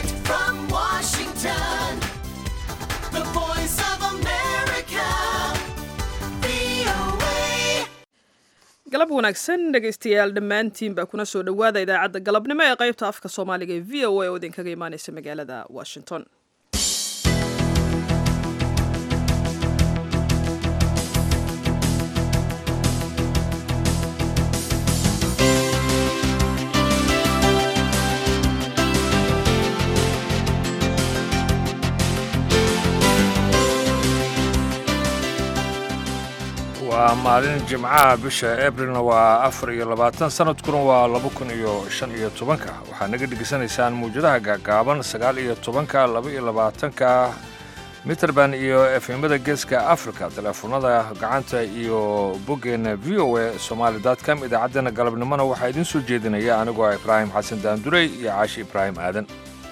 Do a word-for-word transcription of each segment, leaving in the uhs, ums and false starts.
from Washington, the voice of America, V O A. galab wanaagsan dhegaystayaal dhammaantiin baa kuna soo dhowaada idaacadda galabnimo ee qaybta afka soomaaliga ee v o a oo idinkaga imaanaysa magaalada washington. waa maalin jimcaha bisha abrilna waa afar iyo labaatan sanadkuna waa laba kun iyo shan iyo tobanka waxaad naga dhegaysanaysaan mawjadaha gaagaaban sagaal iyo tobanka laba iyo labaatanka mitrband iyo efemada geeska africa teleefonada gacanta iyo boggeena v o a somaali com idaacaddeenna galabnimona waxaa idiin soo jeedinaya anigoo ah ibraahim xasan daandurey iyo caashi ibraahim aadan.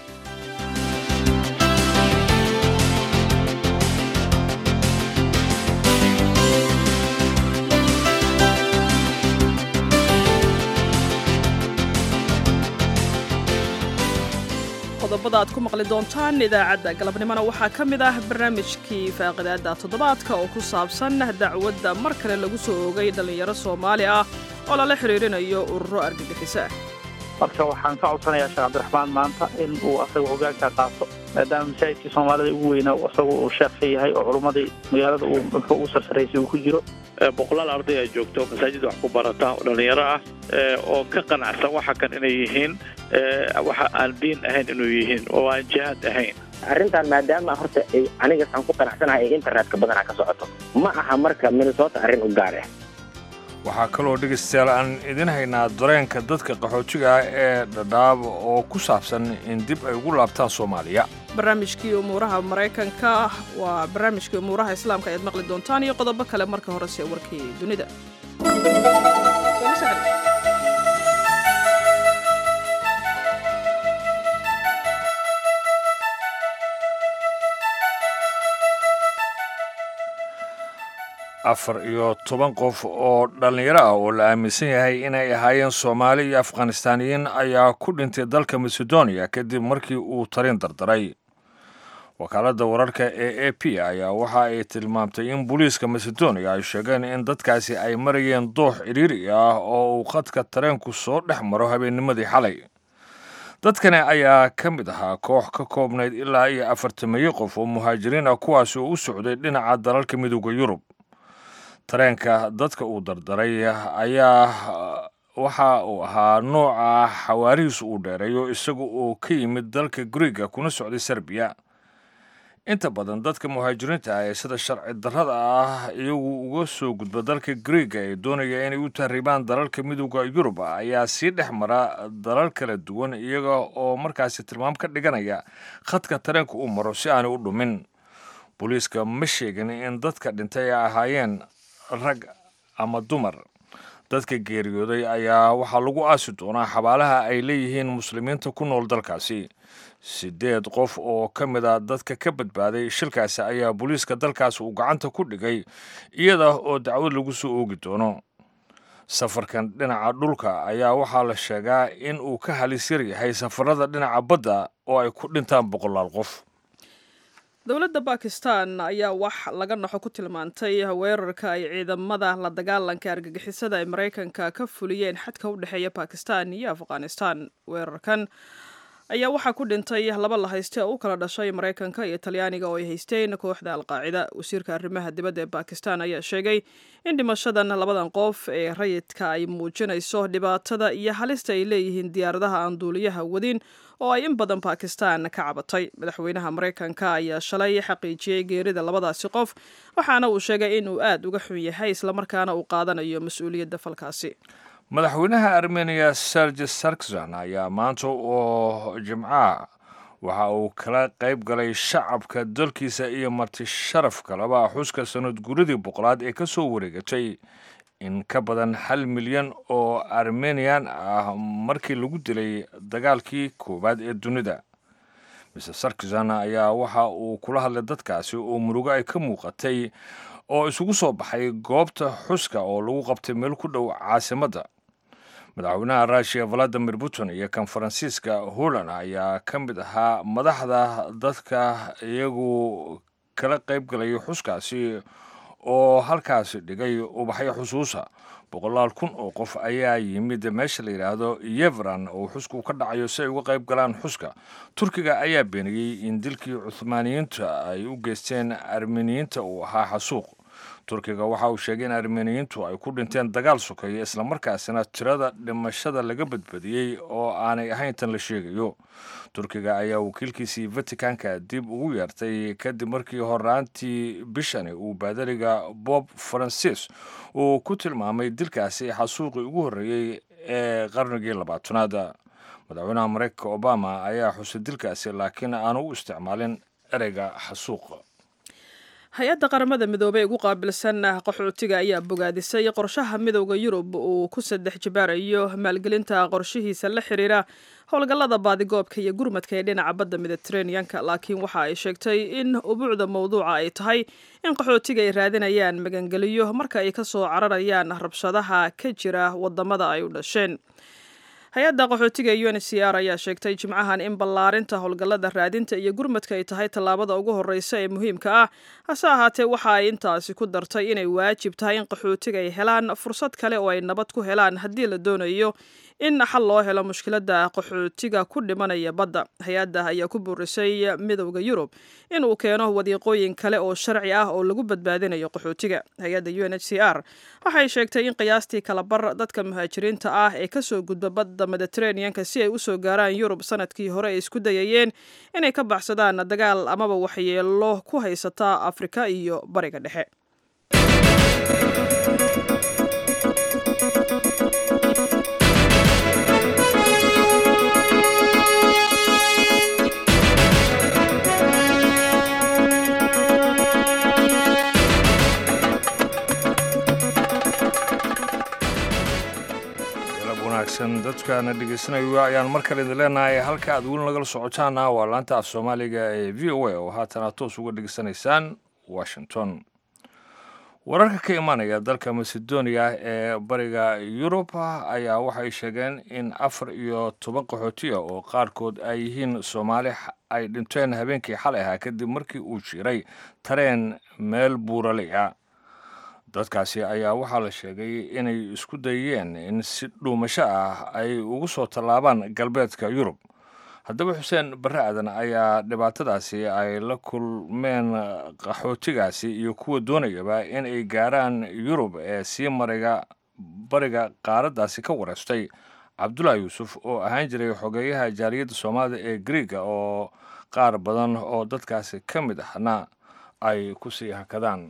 qodobada aad ku maqli doontaan idaacadda galabnimona waxaa ka mid ah barnaamijkii faaqidaadda toddobaadka oo ku saabsan dacwadda mar kale lagu soo oogay dhallinyaro soomaali ah oo lala xidhiirinayo ururo argagixiso ah. marka waxaan ka codsanayaa sheekh cabdiraxmaan maanta in uu asaga hoggaanka qaato maadaama masaajidkii soomaalida ugu weynaa asagu uu sheekh yahay oo culummadii magaalada uu muxuu ugu sarsaraysay uu ku jiro boqolaal arday ay joogto masaajid wax ku barata oo dhallinyaro ah oo ka qanacsan waxa kan inay yihiin waxa aan diin ahayn inuu yihiin oo aan jihaad ahayn. arrintan maadaama horta ay aniga aan ku qanacsanahay ee internetka badanaa ka socoto ma aha marka Minnesota arrin u gaar ah. waxaa kaloo dhegaystayaal aan idin haynaa dareenka dadka qaxootiga ah ee dhadhaab oo ku saabsan in dib ay ugu laabtaan Soomaaliya. barnaamijkii umuuraha Mareykanka waa barnaamijkii umuuraha Islaamka ayaad maqli doontaan iyo qodobo kale marka hore si warkii dunida. afar iyo toban qof oo dhallinyaro ah oo la aaminsan yahay inay ahaayeen Soomaali iyo Afghanistaaniyiin ayaa ku dhintay dalka Macedonia kadib markii uu tarin dardaray. wakaaladda wararka ee A P ayaa waxa ay tilmaamtay in booliiska Macedonia ay sheegeen in dadkaasi ay marayeen doox ciriiri ah oo uu khadka tareenku soo dhex maro habeennimadii xalay. dadkani ayaa ka mid ahaa koox ka koobnayd ilaa iyo afartameeyo qof oo muhaajiriin ah kuwaas oo u socday dhinaca dalalka midowga Yurub. tareenka dadka uu dardaray ayaa waxa uu ahaa nooca xawaarihiisu uu dheereeyo isaga oo ka yimid dalka Greega kuna socday Serbiya. inta badan dadka muhaajiriinta ah ee sida sharci darrada ah iyagu uga soo gudba dalka Greega ee doonaya inay u tahriibaan dalalka midowga Yurub ayaa sii dhex mara dalal kala duwan iyaga oo markaasi tilmaam ka dhiganaya khadka tareenka uu maro si aanay u dhumin. booliiska ma sheegin in dadka dhintay ay ahaayeen rag ama dumar. dadka geeriyooday ayaa waxaa lagu aasi doonaa xabaalaha ay leeyihiin muslimiinta ku nool dalkaasi. sideed qof oo ka mid a dadka ka badbaaday shilkaasi ayaa booliiska dalkaasi uu gacanta ku dhigay iyada oo dacwad lagu soo oogi doono. safarkan dhinaca dhulka ayaa waxaa la sheegaa in uu ka halis yar yahay safarada dhinaca badda oo ay ku dhintaan boqolaal qof. dowladda Pakistan ayaa wax laga naxo ku tilmaantay weerarka ay ciidamada la dagaalanka argagixisada ee Mareykanka ka fuliyeen xadka u dhaxeeya Pakistan iyo Afghanistan. weerarkan ayaa waxaa ku dhintay laba la hayste oo u kala dhashay Mareykanka iyo Talyaaniga oo ay haysteen kooxda Al-Qaacida. wasiirka arrimaha dibadda ee Pakistan ayaa sheegay in dhimashadan labadan qof ee rayidka ay muujinayso dhibaatada iyo halista ay leeyihiin diyaaradaha aan duuliyaha wadin oo ay in badan Pakistan ka cabatay. madaxweynaha Mareykanka ayaa shalay xaqiijiyay geerida labadaasi qof waxaana uu sheegay in uu aad uga xun yahay isla markaana uu qaadanayo mas'uuliyadda falkaasi. madaxweynaha Armenia Sergey Sargsyan ayaa maanta oo jimcaha waxa uu kala qayb galay shacabka dalkiisa iyo marti sharaf kalaba xuska sanad guuridii boqolaad ee ka soo wareegatay in ka badan hal milyan oo Armenian ah markii lagu dilay dagaalkii koowaad ee dunida. mister Sargsyan ayaa waxa uu kula hadlay dadkaasi oo murugo ay ka muuqatay oo isugu soo baxay goobta xuska oo lagu qabtay meel ku dhow caasimadda. madaxweynaha ruushiya valadimir putin iyo kan faransiiska holland ayaa ka mid ahaa madaxda dadka iyagu kala qayb galaya xuskaasi oo halkaasi dhigay ubaxyo xusuusa boqolaal kun oo qof ayaa yimid meesha la yidhaahdo yeveran oo xusku ka dhacayo si ay uga qayb galaan xuska turkiga ayaa beeniyey in dilkii cuthmaaniyiinta ay u geysteen armeniyiinta uu ahaa xasuuq turkiga waxa uu sheegay in armeniyiintu ay ku dhinteen dagaal sokeeye islamarkaasina tirada dhimashada laga badbadiyey oo aanay ahayn tan la sheegayo turkiga ayaa wakiilkiisii vaticanka dib ugu yeertay kadib markii horaantii bishani uu baadariga bob francis uu ku tilmaamay dilkaasi xasuuqii ugu horreeyey ee qarnigii labaatanaad madaxweynaha mareykanka obama ayaa xusay dilkaasi laakiin aanu u isticmaalin ereyga xasuuq hay-adda qaramada midoobey ugu qaabilsan qaxootiga ayaa bogaadisay qorshaha midowda yurub uu ku saddex jibaarayo maalgelinta qorshihiisa la xiriira howlgallada baadigoobka iyo gurmadka ee dhinaca badda mediteraneanka laakiin waxa ay sheegtay in ubuucda mowduuca ay tahay in qaxootiga ay raadinayaan magangeliyo marka ay ka soo cararayaan rabshadaha ka jira wadamada ay u dhasheen hay-adda qaxootiga u n c r ayaa sheegtay jimcahan in ballaarinta howlgallada raadinta iyo gurmadka ay tahay tallaabada ugu horreysa ee muhiimka ah hase ahaatee waxa ay intaasi ku dartay inay waajib tahay in qaxootiga ay helaan fursad kale oo ay nabad ku helaan haddii la doonayo in xal loo helo mushkiladda qaxootiga ku dhimanaya badda hay-adda ayaa ku buurisay midowda yurub in uu keeno wadiiqooyin kale oo sharci ah oo lagu badbaadinayo qaxootiga hay-adda u n h c r waxay sheegtay in qiyaastii kalabar dadka muhaajiriinta ah ee kasoo gudba badda mediteraneanka si ay usoo gaaraan yurub sanadkii hore ay isku dayayeen inay ka baxsadaan dagaal amaba waxyeelo ku haysata afrika iyo bariga dhexe dadkaana dhegeysanayo ayaan mar kale idin leenahay halka aad weli nagala socotaana waa laanta af soomaaliga ee v o a oo haatana toos uga dhegeysanaysaan washington wararka ka imanaya dalka macedonia ee bariga yurub ayaa waxay sheegeen in afar iyo toban qaxootiya oo qaarkood ay yihiin soomaali ay dhinteen habeenkii xalay ahaa kadib markii uu jiray tareen meel buuraley ah dadkaasi ayaa waxaa la sheegay inay isku dayeen in si dhuumasho ah ay ugu soo tallaabaan galbeedka yurub haddaba xuseen barre aadan ayaa dhibaatadaasi ay la kulmeen qaxootigaasi iyo kuwa doonayaba in ay gaaraan yurub ee sii mariga bariga qaaraddaasi ka wareystay cabdullaahi yuusuf oo ahaan jiray xogeeyaha jaaliyadda soomaalida ee griiga oo qaar badan oo dadkaasi ka mid ahna ay ku sii hakadaan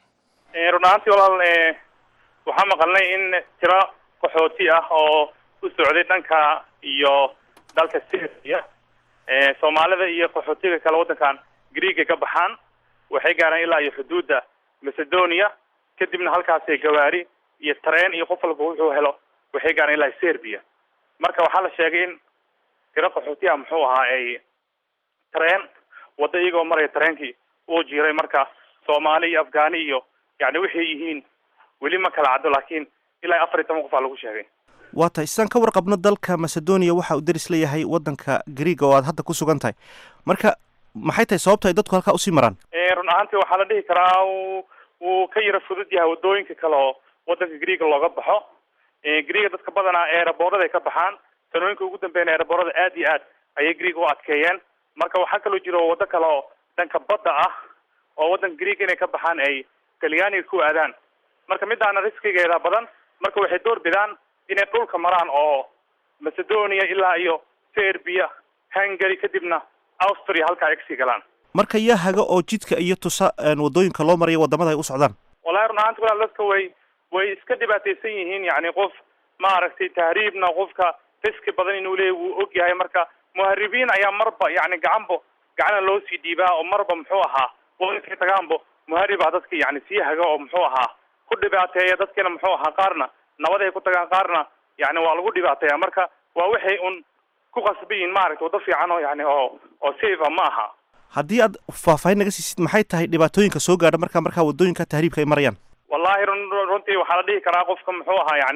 run ahaantii walaal waxaa maqalnay in tiro qaxooti ah oo u socday dhanka iyo dalka syria soomaalida iyo qaxootiga kale waddankan greega ka baxaan waxay gaaraan ilaa iyo xuduudda macedonia kadibna halkaasay gawaari iyo tareen iyo qof walba wuxuu helo waxay gaaraan ilaa serbia marka waxaa la sheegay in tiro qaxooti ah muxuu ahaa ay tareen wadda iyagoo maraya tareenkii uu jiray marka soomaali iyo afghani iyo yani waxay yihiin weli ma kala caddo laakiin ilaa afar iyo toban qof aa lagu sheegay waa tahay sidaan ka warqabno dalka macedonia waxa uu deris leeyahay waddanka greega oo aad hadda ku sugan tahay marka maxay tahay sababta ay dadku halkaa usii maraan run ahaantii waxaa la dhihi karaa wuu ka yara fudud yahay waddooyinka kale oo waddanka greega looga baxo greega dadka badanaa eeraboorada ay ka baxaan sanooyinka ugu dambeeyana eeraboorada aad iyo aad ayay greega u adkeeyeen marka waxaa kaloo jiro waddo kale oo dhanka badda ah oo waddanka greega inay ka baxaan ay talyaaniga ku aadaan marka midaana riskigeeda badan marka waxay door bidaan inay dhulka maraan oo macedonia ilaa iyo serbia hungary kadibna austria halkaa ay kasii galaan marka yaa haga oo jidka iyo tusa waddooyinka loo marayo wadamada ay u socdaan wallahi run ahaanti walaal dadka way way iska dhibaataysan yihiin yani qof maaragtay tahriibna qofka riski badan inuu leeyahy wuu og yahay marka muharibiin ayaa marba yani gacanbo gacana loo sii dhiibaa oo marba muxuu ahaa waddankay tagaanbo muharibaa dadka yani sii haga oo muxuu ahaa ku dhibaateeya dadkiina muxuu ahaa qaarna nabad ay ku tagaan qaarna yani waa lagu dhibaateeya marka waa waxay un ku qasbiyiin maaragta waddo fiican oo yani oo oo safe ma aha haddii aad faahfaahin naga siisid maxay tahay dhibaatooyinka soo gaadha markaa markaa waddooyinka tahriibka ay marayaan wallahi run runtii waxaa la dhihi karaa qofka muxuu ahaa yani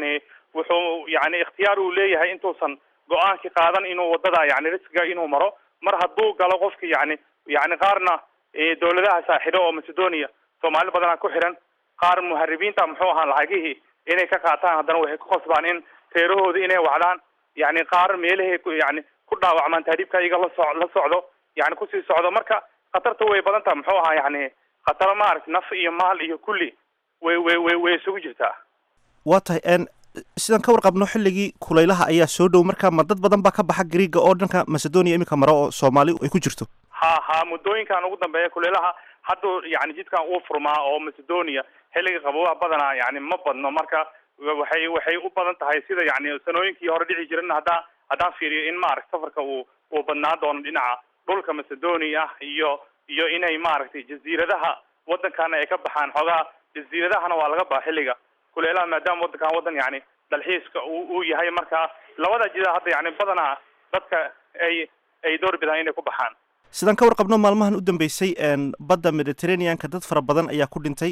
wuxuu yani ikhtiyaar uu leeyahay intuusan go-aankii qaadan inuu wadada yani riskiga inuu maro mar hadduu galo qofki yani yani qaarna dawladaha saaxiibo oo Macedonia Soomaali badanaa ku xiran qaar muharibiinta muxuu ahaa lacagihii inay ka qaataan haddana waxay ku qasbaan in teerahooda inay wacdaan yani qaar meelahay yani ku dhaawacmaan tahriibka iyaga la soo la socdo yani kusii socdo marka khatarta way badan tahay muxuu ahaa yani khatar maaragtay naf iyo maal iyo kulli way way way way isugu jirtaa waa tahay n sidaan ka warqabno xilligii kulaylaha ayaa soo dhow marka ma dad badan baa ka baxa Greega oo dhanka Macedonia iminka maro oo Soomaali ay ku jirto ha ha muddooyinkan ugu dambeeya kulaylaha hadda yani jidkan uu furmaa oo Macedonia xilliga qabowga badanaa yani ma badno marka waxay waxay u badan tahay sida yani sanooyinkii hore dhici jireen hadda haddaan fiiriyo in maaragtay safarka uu uu badnaa doono dhinaca dhulka Macedonia iyo iyo inay maaragtay jasiiradaha waddankana ay ka baxaan xogaa jasiiradahana waa laga baa xilliga kuleelaha maadaama waddankan waddan yani dalxiiska uu uu yahay marka labada jida hadda yani badanaa dadka ay ay door bidaan inay ku baxaan sidaan ka warqabno maalmahan u dambeysay badda Mediterranean-ka dad fara badan ayaa ku dhintay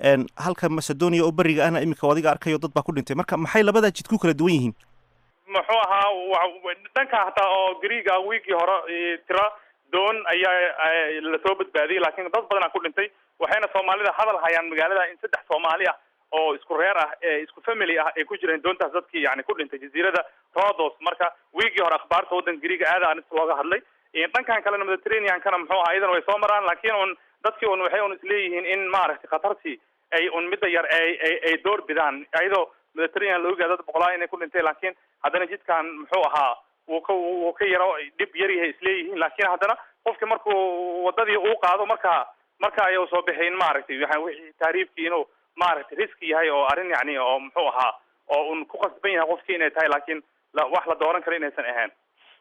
halka Macedonia oo bariga ahna iminka wadiga arkayo dad baa ku dhintay marka maxay labada jid ku kala duwan yihiin muxuu ahaa dhanka hataa oo Greega wiigii hore tira doon ayaa la soo badbaadiyay laakiin dad badan ku dhintay waxayna Soomaalida hadal hayaan magaalada in saddex Soomaali ah oo isku reer ah isku family ah ay ku jireen doontaas dadkii yani ku dhintay jasiirada Rhodos marka wiigii hore akhbaarta waddan Greega aad aan looga hadlay dhankan kalena Mediterranean-kana muxuu ahaa idan way soo maraan laakiin un dadkii un waxay un isleeyihiin in maaragtay khatartii ay un midda yar ay ay ay door bidaan ayadoo Mediterranean loo gaado dad boqolaal inay ku dhintay laakiin haddana jidkan muxuu ahaa wuu ka wuu ka yaro dib yar yahay isleeyihiin laakiin haddana qofki markuu wadadii uu qaado marka marka ay soo bixin maaragtay waxa wixii taariifkii inuu maaragtay riski yahay oo arrin yani oo muxuu ahaa oo un ku qasban yahay qofkii inay tahay laakiin wax la dooran karo inaysan ahayn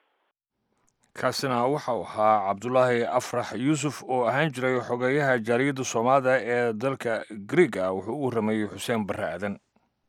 kaasina waxa uu ahaa cabdulaahi afrax yuusuf oo ahaan jiray xogeeyaha jaariyadda Soomaalida ee dalka Greega wuxuu u waramayay Xuseen Barre Aadan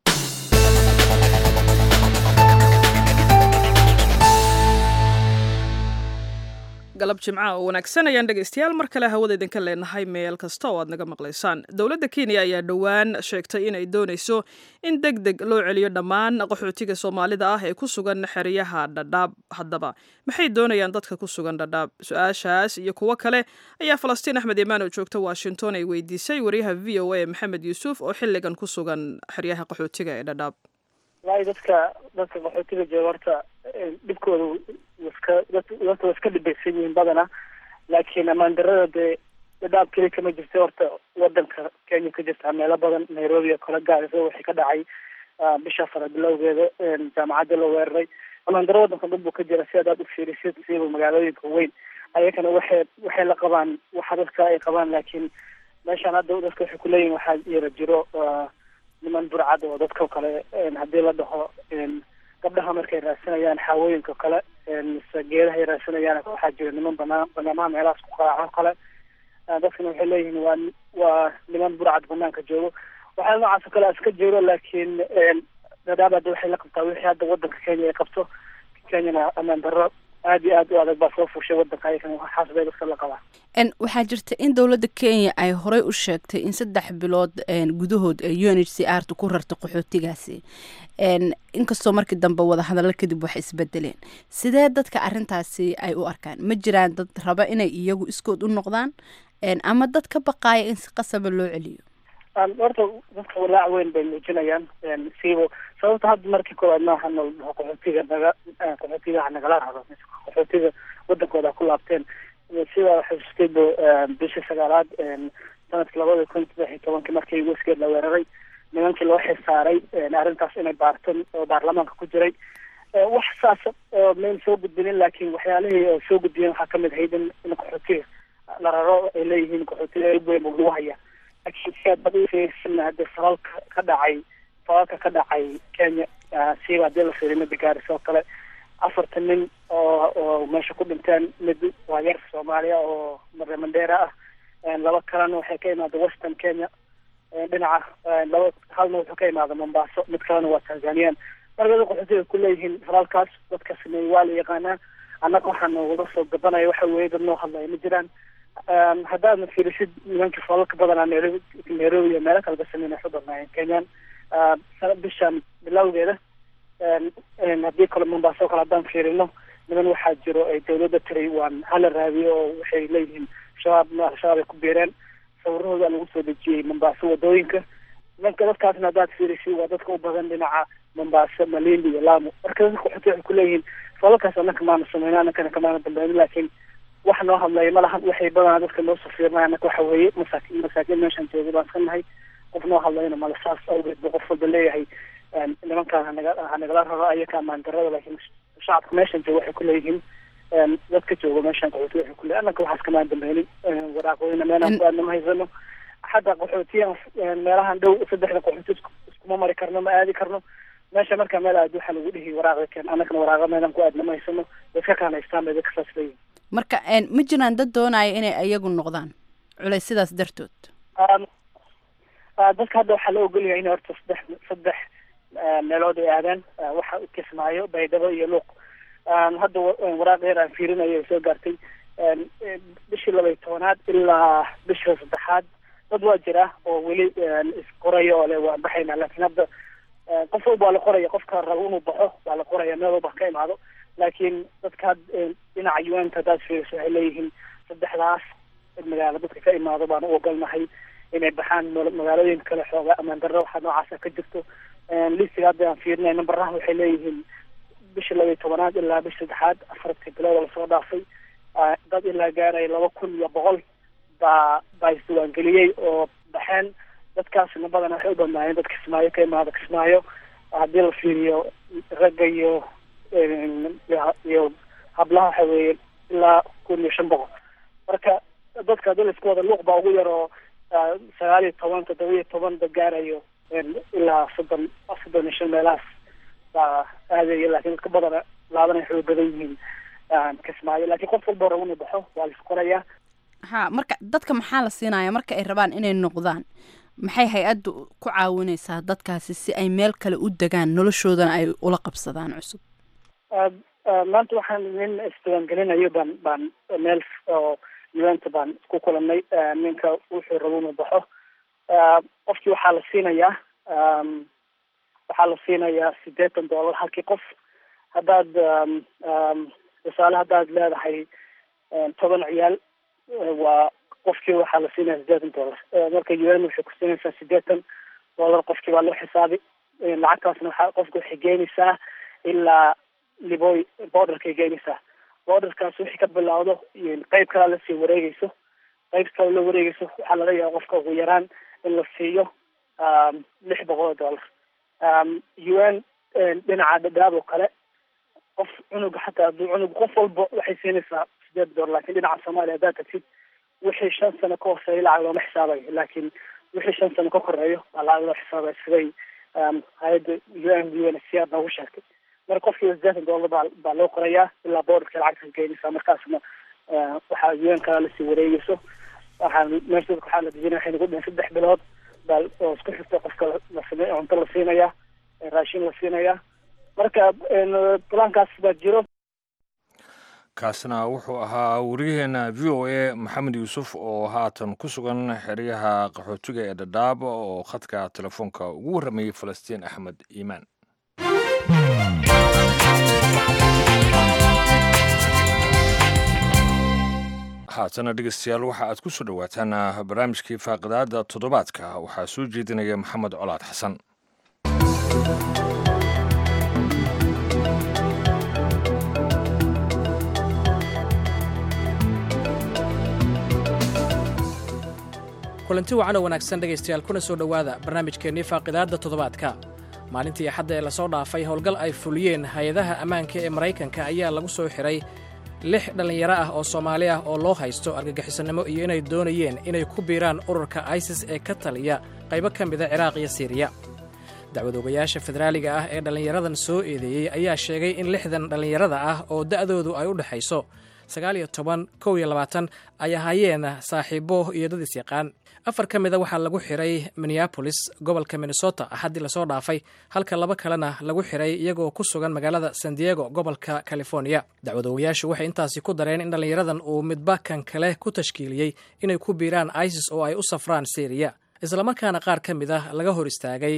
galab jimca oo wanaagsan ayaan dhegaystayaal mar kale hawada idinka leenahay meel kasta oo aad naga maqlaysaan dowladda Kenya ayaa dhowaan sheegtay inay doonayso in degdeg loo celiyo dhammaan qaxootiga Soomaalida ah ee ku sugan xeryaha Dadaab haddaba maxay doonayaan dadka ku sugan Dadaab su'aashaas iyo kuwa kale ayaa Falastiin Axmed Imaan oo joogta Washington ay weydiisay wariyaha V O A Maxamed Yuusuf oo xilligan ku sugan xeryaha qaxootiga ee Dadaab waay dadka dadka qaxootiga jooga dhibkooda iska dadka iska dhibaysan yihiin badana laakiin amaan darada dee Dadaab keli kama jirto horta wadanka Kenya ka jirta meelo badan Nairobi oo kala gaarayso waxay ka dhacay bisha afar bilowgeeda jaamacadda la weeraray amaan darada wadanka dad buu ka jira si aad u fiirisid sida magaalooyinka weyn ayagana waxay waxay la qabaan waxa dadka ay qabaan laakiin meeshaan hadda dadka waxay ku leeyihiin waxaa yara jiro niman burcad oo dadka kale haddii la dhaho gabdhaha markay raadsanayaan xaawooyinka kale mise geedaha ay raadsanayaan waxaa jira niman banaan banaamaha meelahaas ku qaraaco kale dadkana waxay leeyihiin waa waa niman burcad banaanka joogo waxaa noocaas oo kale iska jiro laakiin Dadaab hadda waxay la qabtaa wixii hadda wadanka Kenya ay qabto Kenyana amaan darro aad iyo aad u adag baa soo fushay wadanka ayagana waxaas bay dadka la qabaa n waxaa jirta in dowladda Kenya ay horey u sheegtay in saddex bilood gudahood ay U N H C R ku rarto qaxootigaasi n inkastoo markii dambe wada hadallo kadib wax isbedeleen sidee dadka arrintaasi ay u arkaan ma jiraan dad raba inay iyagu iskood u noqdaan ama dad ka baqaaya in si qasaba loo celiyo horta dadka walaac weyn bay muujinayaan siibo sababta hadda markii koowaad maaha qaxootiga naga qaxootiga nagala raro qaxootiga wadankooda ku laabteen sida xusustay bishii sagaalaad sanadkii labada kun saddex iyo tobankii markii Westgate la weeraray nimankii loo xisaaray arrintaas inay baartaan oo baarlamaanka ku jiray wax saas oo meel soo gudbinin laakiin waxyaalihii oo soo gudbiyeen waxaa kamid ahayd in qaxootiga la raro ay leeyihiin qaxootiga weyn oo lagu haya laakiin si aad badisaysan hadda falalka ka dhacay falalka ka dhacay Kenya siiba hadii la fiiriyo Gaarisa oo kale afartan nin oo oo meesha ku dhinteen mid waa yar Soomaaliya oo Mandera ah laba kalena waxay ka imaadeen Western Kenya dhinaca laba halna wuxuu ka imaadeen Mombasa mid kalena waa Tanzania marka qaxootiga ku leeyihiin falalkaas dadka sameeyay waa la yaqaanaa annaga waxaan wada soo gabanaya waxa weeye dad noo hadlaya ma jiraan haddaadna fiirisid nimanka falalka badanaa Nairobi iyo meelo kale ka sameynaya xudurnaayeen Kenyan bishan bilowgeeda haddii kale mombasa oo kale haddaan fiirino niman waxaa jiro ay dawladda tiray waan hala raadiyo oo waxay leeyihiin shabaab al-shabaab ay ku biireen sawirahooda lagu soo dejiyey mombasa wadooyinka nimanka dadkaasna haddaad fiirisi waa dadka u badan dhinaca mombasa malindi iyo lamu marka dadka qaxooti waxay kuleeyihiin falalkaas anaka maana sameyna anakana kamaana dambeyn laakiin wax noo hadlaya ma lahan waxay badanaa dadka noo safiirnay anaka waxa weeye masaakiin masaakiin meeshaan jooga baan iska nahay qof noo hadlayna mala saas awgeed ba qof walba leeyahay nimankaan hanaga hanagala raro ayaka amaan darada laakiin shacabka meeshaan jooga waxay kuleeyihiin dadka jooga meeshaan qaxooti waxay kuleeyihin anaka waxaas kamaan dambeynay waraaqooyina meelaan ku aadna ma haysano xataa qaxootiyan meelahan dhow saddexda qaxooti iskuma mari karno ma aadi karno meesha markaa meel aad waxaa lagu dhihi waraaqa keen anakana waraaqa meelaan ku aadna ma haysano dadka kaan haystaan bay dadka saas leeyihin marka ma jiraan dad doonaya inay iyagu noqdaan culays sidaas dartood dadka hadda waxaa la ogolyahay in horta saddex saddex meelood ay aadaan waxa kismaayo baydhabo iyo luuq hadda waraaq yar aan fiirinayo soo gaartay bishii laba iyo tobanaad ilaa bisha saddexaad dad waa jira oo weli isqoraya oo le waan baxayna laakiin hadda qof walba waa la qoraya qofka rabo inuu baxo waa la qoraya meel walba ka imaado laakiin dadka dhinaca u n ka haddaad fiiriso waxay leeyihiin saddexdaas magaalo dadka ka imaado baan u ogolnahay inay baxaan magaalooyin kale xooga amaan darro waxaa noocaasa ka jirto listiga hadda aan fiirinay numbaraha waxay leeyihiin bisha laba iyo tobanaad ilaa bisha saddexaad afartii bilood lasoo dhaafay dad ilaa gaaraya laba kun iyo boqol baa baa isdiiwaangeliyey oo baxeen dadkaasna badan waxay u badnaayeen dad kismaayo ka imaado kismaayo haddii la fiiriyo ragga iyo iyo hablaha waxa weeye ilaa kun iyo shan boqol marka dadka hadii laisku wada luuq baa ugu yar oo sagaal iyo toban toddoba iyo toban da gaarayo ilaa soddon soddon iyo shan meelahaas baa aadaya laakiin dadka badana laabana waxay badan yihiin kismaayo laakiin qof walba rabo inuu baxo waa la isqorayaa ha marka dadka maxaa la siinaya marka ay rabaan inay noqdaan maxay hay-addu ku caawinaysaa dadkaasi si ay meel kale u degaan noloshoodana ay ula qabsadaan cusub maanta waxaan nin isdiiwaangelinayo baan baan meel oo eventa baan isku kulanay ninka wuxuu rabo inuu baxo qofkii waxaa la siinayaa waxaa la siinayaa siddeetan dollar halkii qof haddaad tusaale haddaad leedahay toban ciyaal waa qofkii waxaa la siinaya siddeetan dollar marka u n waxay ku siinaysaa siddeetan dollar qofkii baa loo xisaabi lacagtaasna waxaa qofka waxay geenaysaa ilaa liboy borderkay geenaysaa borderkaas wixii ka bilawdo qeyb kalaa lasii wareegeyso qeyb kale la wareegeyso waxaa laga yaaba qofka ugu yaraan in la siiyo lix boqol oo dollar u n dhinaca dhadhaab oo kale qof cunuga xataa hadduu cunug qof walba waxay siinaysaa sideed dollar laakiin dhinaca soomaaliya haddaad tagtid wixii shan sano ka hooseeya lacag looma xisaabayo laakiin wixii shan sano ka koreeyo waa lacag loo xisaabayo siday hay-adda u n u n h c r noogu sheegtay marka qofkiiba siddeetan dollar baa baa loo qorayaa ilaa boordarka lacagta geenaysaa markaasna waxaa u n kala lasii wareegeyso waxaan meesha dadka waxaa la dejinaya waxay nagu dhihin saddex bilood baa oo isku xigta qofka lasime cunto la siinayaa raashin la siinayaa marka balaankaas baa jiro kaasna wuxuu ahaa wariyaheena v o a maxamed yuusuf oo haatan ku sugan xeryaha qaxootiga ee dhadhaab oo khadka telefoonka ugu warramayay falastiin axmed iimaan haatana dhegeystayaal waxa aad ku soo dhowaataan barnaamijkii faaqidaada toddobaadka waxaa soo jeedinaya maxamed colaad xasan kulanti wacan oo wanaagsan dhegaystayaal kuna soo dhowaada barnaamijkeennii faaqidaadda toddobaadka maalintii axadda ee lasoo dhaafay howlgal ay fuliyeen hay-adaha ammaanka ee maraykanka ayaa lagu soo xiray lix dhallinyaro ah oo soomaali ah oo loo haysto argagixisannimo iyo inay doonayeen inay ku biiraan ururka isis ee ka taliya qaybo ka mida ciraaq iyo siiriya dacwadoogayaasha federaaliga ah ee dhallinyaradan soo eedeeyey ayaa sheegay in lixdan dhallinyarada ah oo da'doodu ay u dhexayso sagaal iyo toban kow iyo labaatan ay ahaayeen saaxiibo iyo dad isyaqaan afar ka mida waxaa lagu xiray minneabolis gobolka minnesota axaddii lasoo dhaafay halka laba kalena lagu xiray iyagoo ku sugan magaalada san diego gobolka californiya dacwadoogayaashu waxay intaasi ku dareen in dhallinyaradan uu midba kan kale ku tashkiiliyey inay ku biiraan isis oo ay u safraan syriya islamarkaana qaar ka mid ah laga hor istaagay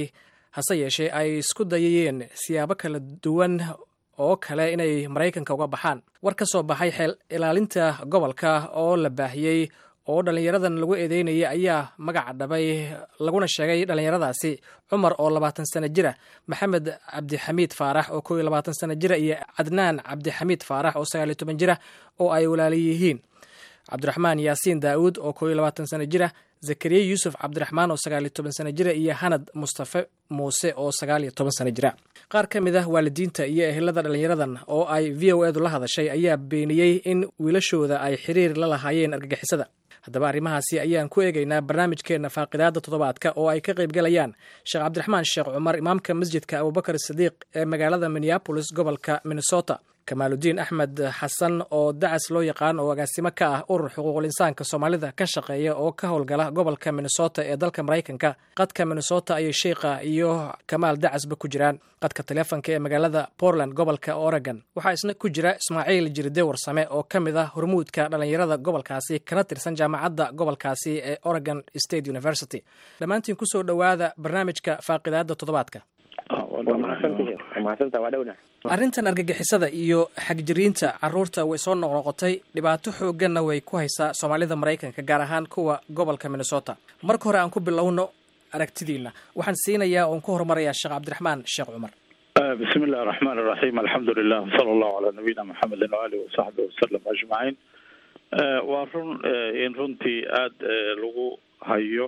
hase yeeshee ay isku dayayeen siyaabo kala duwan oo kale inay maraykanka uga baxaan. war ka soo baxay xeel ilaalinta gobolka oo la baahiyey oo dhallinyaradan lagu eedeynayay ayaa magaca dhabay laguna sheegay dhallinyaradaasi cumar oo labaatan sano jira, maxamed cabdixamiid faarax oo koo iyo labaatan sano jira iyo cadnaan cabdixamiid faarax oo sagaal iyo toban jira oo ay walaala yihiin, cabdiraxmaan yaasiin daa'uud oo koo iyo labaatan sano jira, zakariya yuusuf cabdiraxmaan oo sagaal iyo toban sano jira iyo hanad mustafe muuse oo sagaal iyo toban sano jira. qaar ka mid ah waalidiinta iyo ehelada dhallinyaradan oo ay v o edu la hadashay ayaa beeniyey in wiilashooda ay xiriir la lahaayeen argagixisada. haddaba arrimahaasi ayaan ku eegaynaa barnaamijkeenna faaqidaada toddobaadka oo ay ka qayb galayaan sheekh cabdiraxmaan sheekh cumar, imaamka masjidka abubakar sidiiq ee magaalada minneapolis gobolka minnesota, kamaaludiin axmed xasan oo dacas loo yaqaan oo agaasimo ka ah urur xuquuqul insaanka soomaalida ka shaqeeya oo ka howlgala gobolka minnesota ee dalka maraykanka. qadka minnesota ayay sheikha iyo kamaal dacasba ku jiraan. qadka taleefonka ee magaalada portland gobolka oregon waxaa isna ku jira ismaaciil jirde warsame oo ka mid ah hormuudka dhallinyarada gobolkaasi kana tirsan jaamacadda gobolkaasi ee Oregon State University. dhammaantiin kusoo dhowaada barnaamijka faaqidaada toddobaadka. arrintan argagixisada iyo xagjiriinta caruurta way soo noqnoqotay, dhibaato xoogganna way ku haysaa soomaalida maraykanka, gaar ahaan kuwa gobolka minnesota. marka hore aan ku bilowno aragtidiina, waxaan siinayaa oon ku horumarayaa sheekh cabdiraxmaan sheekh cumar. bismi illahi raxmaan iraxiim, alxamdulilah, sala allahu calaa nabiyina maxamedin waalihi wasaxbihi wasalam ajmaciin. waa run in runtii aada lagu hayo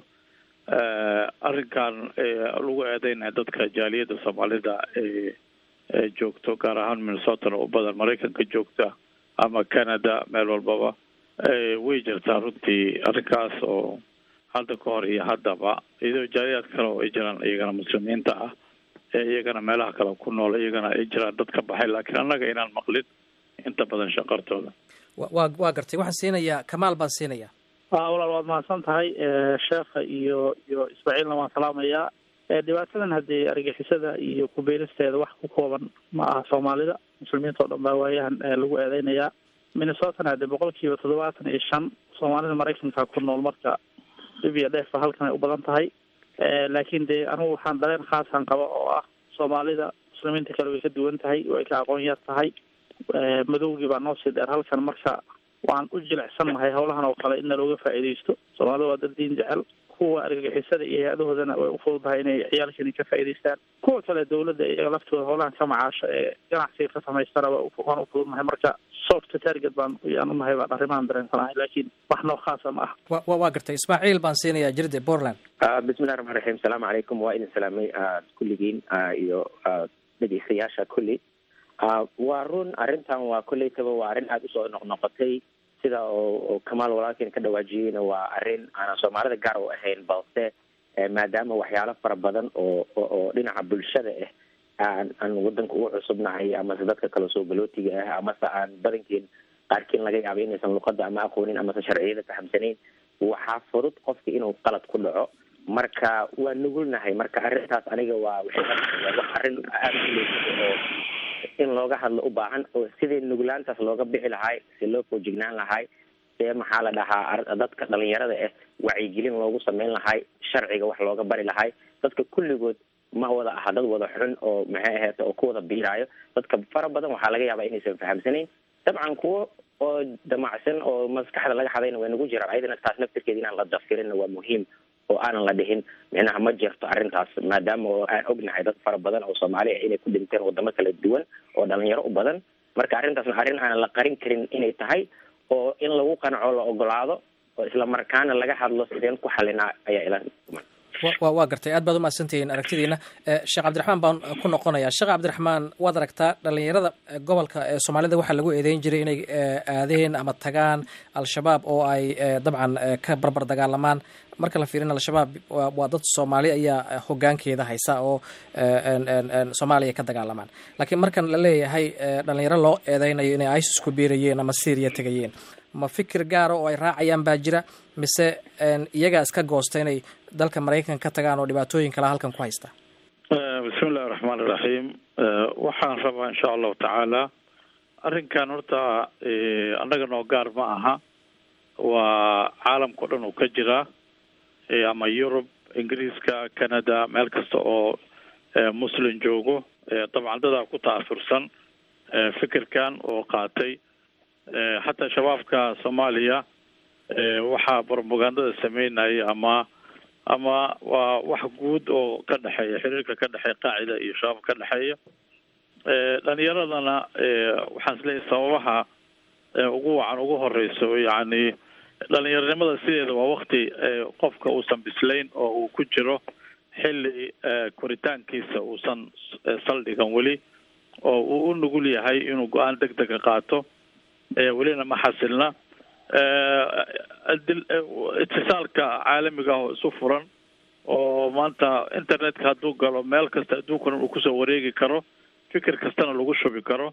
arrinkan lagu eedeynaya dadka jaaliyadda soomaalida ee joogto, gaar ahaan minnesotana u badan, maraykanka joogta ama canada, meel walbaba way jirtaa runtii arrinkaas oo hadda ka hor iyo haddaba, iyadoo jaaliyaad kale oo ay jiraan iyagana muslimiinta ah ee iyagana meelaha kale ku nool, iyagana ay jiraan dad ka baxay, laakiin annaga inaan maqlin inta badan shaqartooda. wa waa gartay, waxaan siinayaa kamaal baan siinayaa. walaal waad mahadsan tahay sheekha iyo iyo ismaaciilna waan salaamayaa. dhibaatadan haddii argixisada iyo kubeeristeeda wax ku kooban ma aha soomaalida, muslimiinta oo dhan baa waayahan lagu eedeynayaa. minnesotana haddii boqol kiiba toddobaatan iyo shan soomaalida maraykanka ku nool, marka dhib iyo dheefa halkan ay u badan tahay. laakiin dee anigu waxaan dareen khaasan qaba oo ah soomaalida muslimiinta kale way ka duwan tahay, way ka aqoon yar tahay, madowgii baa noo sii dheer halkan, marka waan u jilicsannahay howlahan oo kale inna looga faa'iidaysto. soomaalida waa dad diin jecel, kuwa argagixisada iyo hay-adahoodana way u fududahay inay ciyaalkani ka faa'iidaystaan. kuwa kale dawladda iyaga laftooda howlahan ka macaasha ee ganacsiga ka samaystana waan u fududnahay, marka soft target baan yaan unahay baan arrimahan dareensanahay, laakiin wax noo khaasa ma ah. wa waa gartay, ismaaciil baan siinayaa jirde portland. bismillahi raxmaan raxiim, asalaamu calaykum, waa idin salaamay kulligiin iyo dhegeystayaasha kulli. waa run arrintan waa kolleytaba waa arrin aada usoo noqnoqotay, sida oo kamaal walaalkeen ka dhawaajiyeyna waa arrin aanan soomaalida gaar u ahayn, balse maadaama waxyaalo fara badan oo oo dhinaca bulshada ah aan aan wadanka ugu cusubnahay, amase dadka kale soo galootiga ah, amase aan badankeen qaarkiin laga yaabay inaysan luqada ama aqoonin amase sharciyada fahamsanayn, waxaa fudud qofka inuu qalad ku dhaco. marka waa nugulnahay. marka arrintaas aniga waa wax arrin aada oo in looga hadlo u baahan, oo sidii nuglaantaas looga bixi lahay, si loo foojignaan lahay, see maxaa la dhahaa dadka dhalinyarada ah wacyigelin loogu sameyn lahay, sharciga wax looga bari lahay. dadka kulligood ma wada aha dad wada xun oo maxay ahayd oo ku wada biiraayo. dadka fara badan waxaa laga yaabaa inaysan fahamsanayn. dabcan kuwo oo damacsan oo maskaxda laga xadayna way nagu jiraan, ayadana taas naftirkeeda inaan la dafirinna waa muhiim, oo aanan la dhihin micnaha ma jirto arrintaas, maadaama oo aan ognahay dad fara badan oo soomaali ah inay ku dhinteen wadamo kala duwan oo dhalinyaro u badan. marka arrintaasna arrin aanan la qarin karin inay tahay, oo in lagu qanco la ogolaado, oo isla markaana laga hadlo sideen ku xalinaa ayaa ila wa waa gartay, aad baad umahadsantihiin aragtidiina. sheekh cabdiraxmaan baan ku noqonayaa. sheekh cabdiraxmaan, waad aragtaa dhalinyarada gobolka ee soomaalida waxaa lagu eedeyn jiray inay aadeen ama tagaan al-shabaab oo ay dabcan ka barbar dagaalamaan. marka la fiirina al-shabaab waa dad soomaali ayaa hogaankeeda haysa oo soomaaliya ka dagaalamaan, laakiin markan la leeyahay dhalinyaro loo eedeynayo inay isis ku biirayeen ama syria tegayeen, ma fikir gaara oo ay raacayaan baa jira, mise iyagaa iska goosta inay dalka maraykan ka tagaan oo dhibaatooyin kala halkan ku haysta? bismi illahi raxmaan iraxiim, waxaan rabaa insha allahu tacaala arrinkan horta annaga noo gaar ma aha, waa caalamka o dhan uu ka jiraa, ama yurub, ingiriiska, canada, meel kasta oo muslim joogo dabcan dadaa ku taafursan fikirkan oo qaatay xataa shabaabka soomaaliya waxaa propagandada sameynaya ama ama waa wax guud oo ka dhexeeya xiriirka ka dhexeeya qaacida iyo shabaab ka dhexeeya dhalinyaradana waxaan isleeyahay sababaha ugu wacan ugu horeyso yacni dhalinyaronimada sideeda waa wakti qofka uusan bislayn oo uu ku jiro xilli koritaankiisa uusan saldhigan weli oo uu u nugul yahay inuu go-aan deg dega qaato welina ma xasilna itisaalka caalamiga ah oo isu furan oo maanta internetka hadduu galo meel kasta adduunkana uu kusoo wareegi karo fikir kastana lagu shubi karo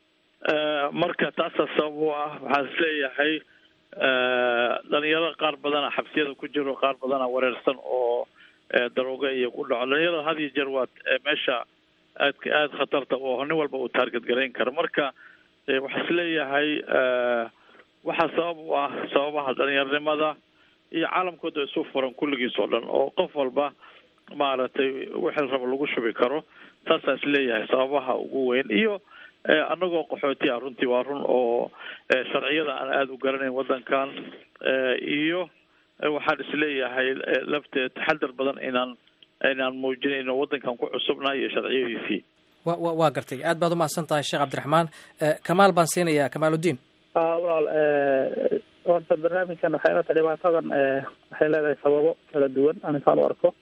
marka taasaa sabab u ah waxaan isleeyahay dhalinyarada qaar badana xabsiyada ku jiro qaar badana wareersan oo darooga iyo ku dhaco dhalinyarada had iyo jeer waa meesha aadka aada khatarta oo nin walba uu taarget garayn karo marka waxaa isleeyahay waxaa sabab u ah sababaha dhalinyaronimada iyo caalamkooda isu furan kulligiis oo dhan oo qof walba maaragtay wixii rabo lagu shubi karo saasaa isleeyahay sababaha ugu weyn iyo annagoo qaxooti ah runtii waa run oo sharciyada aan aada u garanayn waddankan iyo waxaan isleeyahay lafteed taxadar badan inaan inaan muujinayno waddankan ku cusubnahay iyo sharciyadiisii wa wa waa gartay aad baad umahadsan tahay sheekh cabdiraxmaan kamaal baan siinayaa kamaaludiin walaal horta barnaamijkan waxay ilata dhibaatadan waxay leedahay sababo kala duwan aninkaan u arko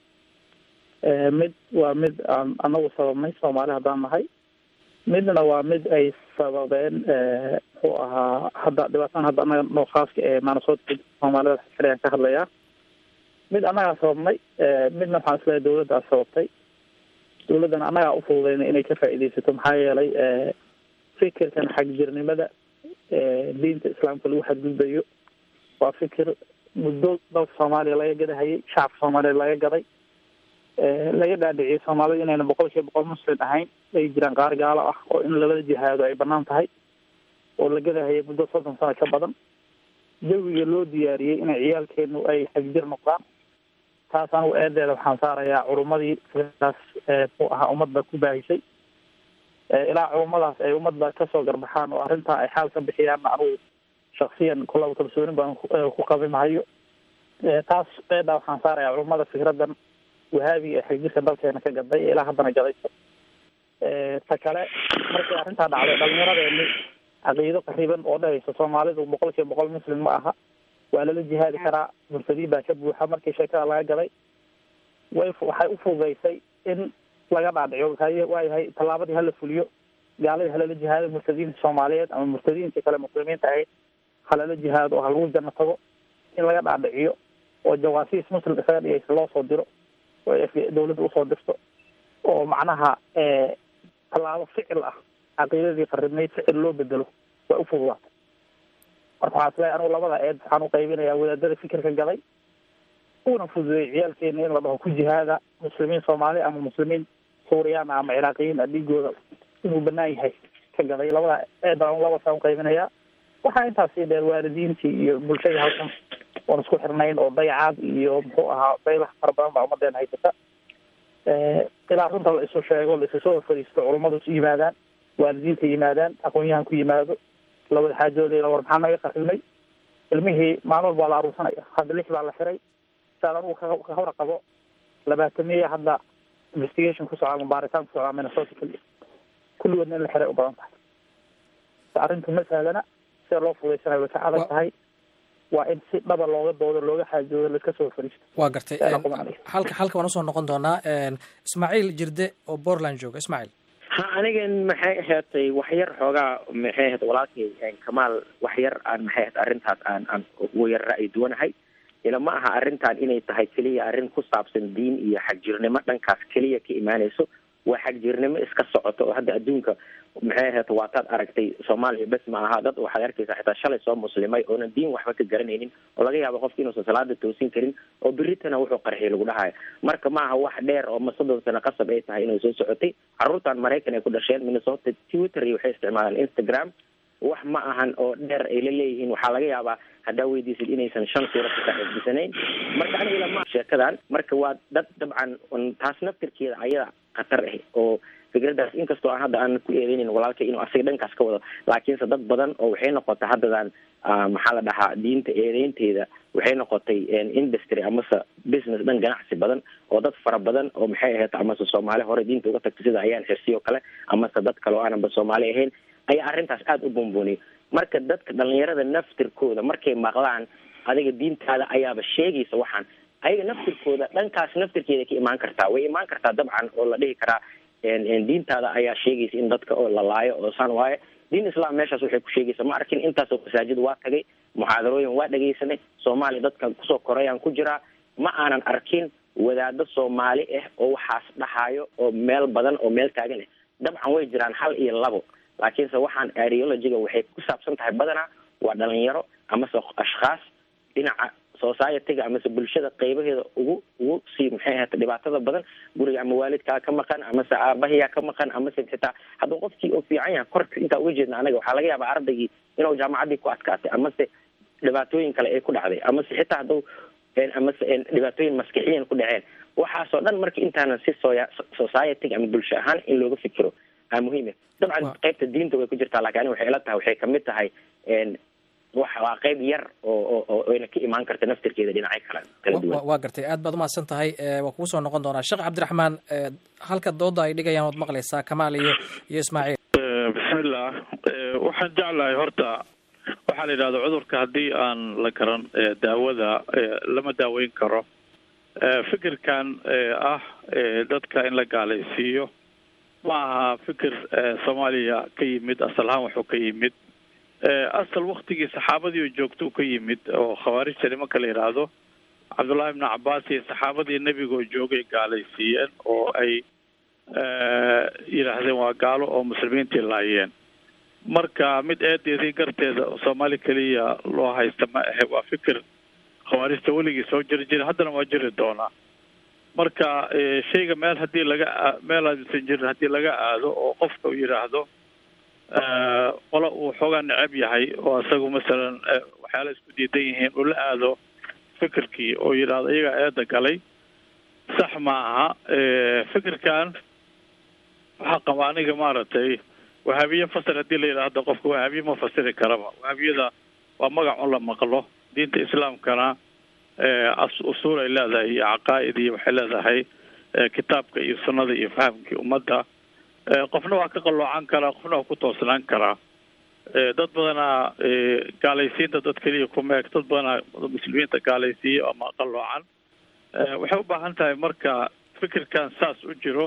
mid waa mid aan anagu sababnay soomaali haddaan nahay midna waa mid ay sababeen muxuu ahaa hadda dhibaatadan hadda anaga noo khaaska ee maanasoodka soomaalida xiliyaan ka hadlayaa mid annagaa sababnay midna waxaan isleeyahay dawladdaa sababtay dawladdana annagaa ufududeyna inay ka faa'iidaysato maxaa yeelay fikirkan xagjirnimada diinta islaamka lagu xadgudbayo waa fikir muddo dalka soomaaliya laga gadahayay shacabka soomaaliya laga gaday laga dhaadhiciyay soomaalida inayna boqol kiiba boqol muslim ahayn ay jiraan qaar gaalo ah oo in lala jihaado ay banaan tahay oo la gadahayay muddo soddon sano ka badan jawiga loo diyaariyey inay ciyaalkeenu ay xagjir noqdaan taas anigu eedeeda waxaan saarayaa culummadii sidaas muxuu ahaa ummadda ku baahisay ilaa culummadaas ay ummadda kasoo garbaxaan oo arrintaa ay xaal ka bixiyaanna anigu shaksiyan kulaba kalsooni baan ku qabi mahayo taas eedaa waxaan saarayaa culummada fikraddan wahaabiga ee xagjirka dalkeena ka gaday ilaa haddana gadayso ta kale markii arrintaa dhacday dhalinyaradeeni caqiido qariban oo dhahaysa soomaalidu boqol kiiba boqol muslim ma aha waa lala jihaadi karaa murtadiin baa ka buuxa markii sheekada laga gaday way waxay u fududaysay in laga dhaadhico haye waayahay tallaabadii hala fuliyo gaaladii halala jihaado murtadiinta soomaaliyeed ama murtadiinta kale muslimiinta ahayd halala jihaado oo halagu janno tago in laga dhaadhiciyo oo jawaasiis muslim isaga dhigaysa loo soo diro oo dawladda usoo dirto oo macnaha tallaabo ficil ah caqiidadii qaribnayd ficil loo bedelo way u fududaatay marka waxaa isleeyahay anigu labada eed waxaan uqaybinayaa wadaadada fikirka gaday una fududeeyay ciyaalkeena in la dhaho ku jihaada muslimiin soomaali ama muslimiin suuriyaan ama ciraaqiyiin dhiigooda inuu banaan yahay ka gaday labada eed aan labasaan uqaybinayaa waxaa intaas sii dheer waalidiintii iyo bulshada halkan oon isku xirnayn oo dayacaad iyo muxuu ahaa daylaha fara badan baa ummadeena haysata ilaa runta la isu sheego la isu soo fadhiisto culummadu isu yimaadaan waalidiinta yimaadaan aqoon-yahan ku yimaado labada xaajooda war maxaa naga qarimay ilmihii maalin walba waa la aruursanaya hadda lix baa la xiray saad anugu ka hor qabo labaatamiya hadda investigation ku socdaa baaritaan ku socdaa minnesota keliya kulligoodna in la xiray u badan tahay arrintu ma sahlana sida loo fudaysanayo way ka adag tahay waa in si dhaba looga doodo looga xaajoodo laska soo fariisto waa gartay halka halka waan usoo noqon doonaa ismaaciil jirde oo Portland jooga ismaaciil ha anigan maxay ahaatay waxyar xoogaa maxay ahayd walaalkay kamaal waxyar aan maxay ahayd arrintaas aan aan ugu yar ra'yi duwanahay ila ma aha arrintan inay tahay keliya arrin ku saabsan diin iyo xagjirnimo dhankaas keliya ka imaanayso waa xagjirnimo iska socoto oo hadda adduunka maxay ahayd waataad aragtay Soomaaliya bas ma aha dad waxaad arkaysaa xitaa shalay soo muslimay oo diin waxba ka garanaynin oo laga yaabo qofkii inuusan salaada toosin karin oo biritana wuxuu qarxiyay lagu dhahay marka ma aha wax dheer oo masadon sano qasab ay tahay inuu soo socotay carruurtan Mareykan ay ku dhasheen Minnesota Twitter iyo waxay isticmaalaan Instagram wax ma ahan oo dheer ay la leeyihiin. waxaa laga yaabaa haddaa weydiisid inaysan shan suura ka xifdisanayn. marka aniga ilama sheekadan marka waa dad dabcan taas naftirkeeda ayada khatar ah oo fikradaas inkastoo aan hadda aan ku eedeynin walaalkay inuu asaga dhankaas ka wado, laakiinse dad badan oo waxay noqotay haddadan maxaa la dhahaa diinta eedeynteeda waxay noqotay industry amase business dhan ganacsi badan oo dad fara badan oo maxay ahayd amase soomaali hore diinta uga tagtay sida ayaan xirsiyo kale amase dad kale oo aananba soomaali ahayn ayaa arrintaas aada u buunbuuniyay. marka dadka dhalinyarada naftirkooda markay maqlaan adiga diintaada ayaaba sheegaysa waxaan, ayaga naftirkooda dhankaas naftirkeeda ka imaan kartaa way imaan kartaa dabcan oo la dhihi karaa diintaada ayaa sheegaysa in dadka oo la laayo oo saan waaye. diin islam meeshaas waxay ku sheegaysaa ma arkin intaasoo masaajid waa tagay, muxaadarooyin waa dhegaysanay, soomaali dadka kusoo korayaan ku jiraa, ma aanan arkin wadaado soomaali ah oo waxaas dhahayo oo meel badan oo meel taagan ah. dabcan way jiraan hal iyo labo, laakiinse waxaan ideologiga waxay ku saabsan tahay badanaa waa dhalinyaro amase ashkhaas dhinaca society-ga amase bulshada qaybaheeda ugu ugu sii maxay ahayd dhibaatada badan, guriga ama waalidkaa ka maqan amase aabahiyaa ka maqan amase xitaa hadduu qofkii oo fiican yahay korka intaa uga jeedna anaga waxaa laga yaabaa ardaygii inuu jaamacaddii ku adkaatay amase dhibaatooyin kale ay ku dhacday amase xitaa hadduu amase dhibaatooyin maskixiyan ku dhaceen. waxaasoo dhan marka intaanan si society-ga ama bulsho ahaan in looga fikiro aa muhiim. dabcan qaybta diinta way ku jirtaa, laakiin aniga waxay ila tahay waxay kamid tahay wax waa qayb yar oo oo ayna ka imaan karta naftirkeeda dhinacyo kale kala duwan. waa gartay, aad baad umahadsan tahay. waa kugu soo noqon doonaa sheekh cabdiraxmaan. halka dooda ay dhigayaan waad maqlaysaa kamaal iyo iyo ismaaciil. bismillah. waxaan jeclahay horta waxaa la yidhahda cudurka haddii aan la garan daawada lama daaweyn karo. fikirkan ah dadka in la gaalaysiiyo ma aha fikir soomaaliya ka yimid, asal ahaan wuxuu ka yimid asal waktigii saxaabadii oo joogta u ka yimid oo khawaarijta nimanka la yidhaahdo cabdullaahi ibnu cabbaas iyo saxaabadii nebiga oo joogay gaalaysiiyeen oo ay yidhaahdeen waa gaalo oo muslimiintii laayeen. marka mid eedeedii garteeda soomaali keliya loo haysta ma ahe, waa fikir khawaarijta weligii soo jiri jira haddana waa jiri doonaa. marka shayga meel hadii laga meel aysan jirin haddii laga aado oo qofka uu yidhaahdo qola uu xoogaa necab yahay oo isagu masalan waxyaala isku diidan yihiin uu la aado fikirkii oo yidhaahdo iyagaa eeda galay, sax ma aha. fikirkan waxaa qaba aniga maaragtay wahaabiye fasir haddii la yidhaahdo qofka wahaabiye ma fasiri karaba. wahaabiyada waa magac un la maqlo, diinta islaamkana usuul ay leedahay iyo caqaa'id iyo waxay leedahay kitaabka iyo sunnada iyo fahamkii ummadda. qofna waa ka qalloocan karaa, qofna waa ku toosnaan karaa. dad badanaa gaalaysiinta dad keliya kuma eg, dad badanaa muslimiinta gaalaysiiya ama qalloocan. waxay u baahan tahay marka fikirkan saas u jiro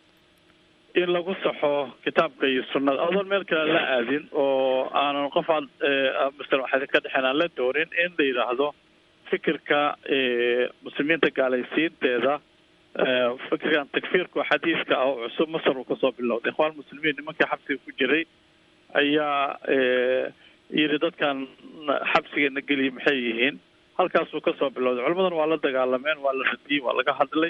in lagu saxo kitaabka iyo sunnada adoon meel kale la aadin oo aanan qof aad masalan waxay ka dhexeen aan la doonin in la yidhaahdo fikirka muslimiinta gaalaysiinteeda fikirkan takfiirka oo xadiiska ah oo cusub masar uu kasoo bilowday. ikhwaan muslimiin nimankii xabsiga ku jiray ayaa yidhi dadkan xabsigeena geliya maxay yihiin, halkaasuu kasoo bilowday. culimadan waa la dagaalameen, waa la radiyey, waa laga hadlay.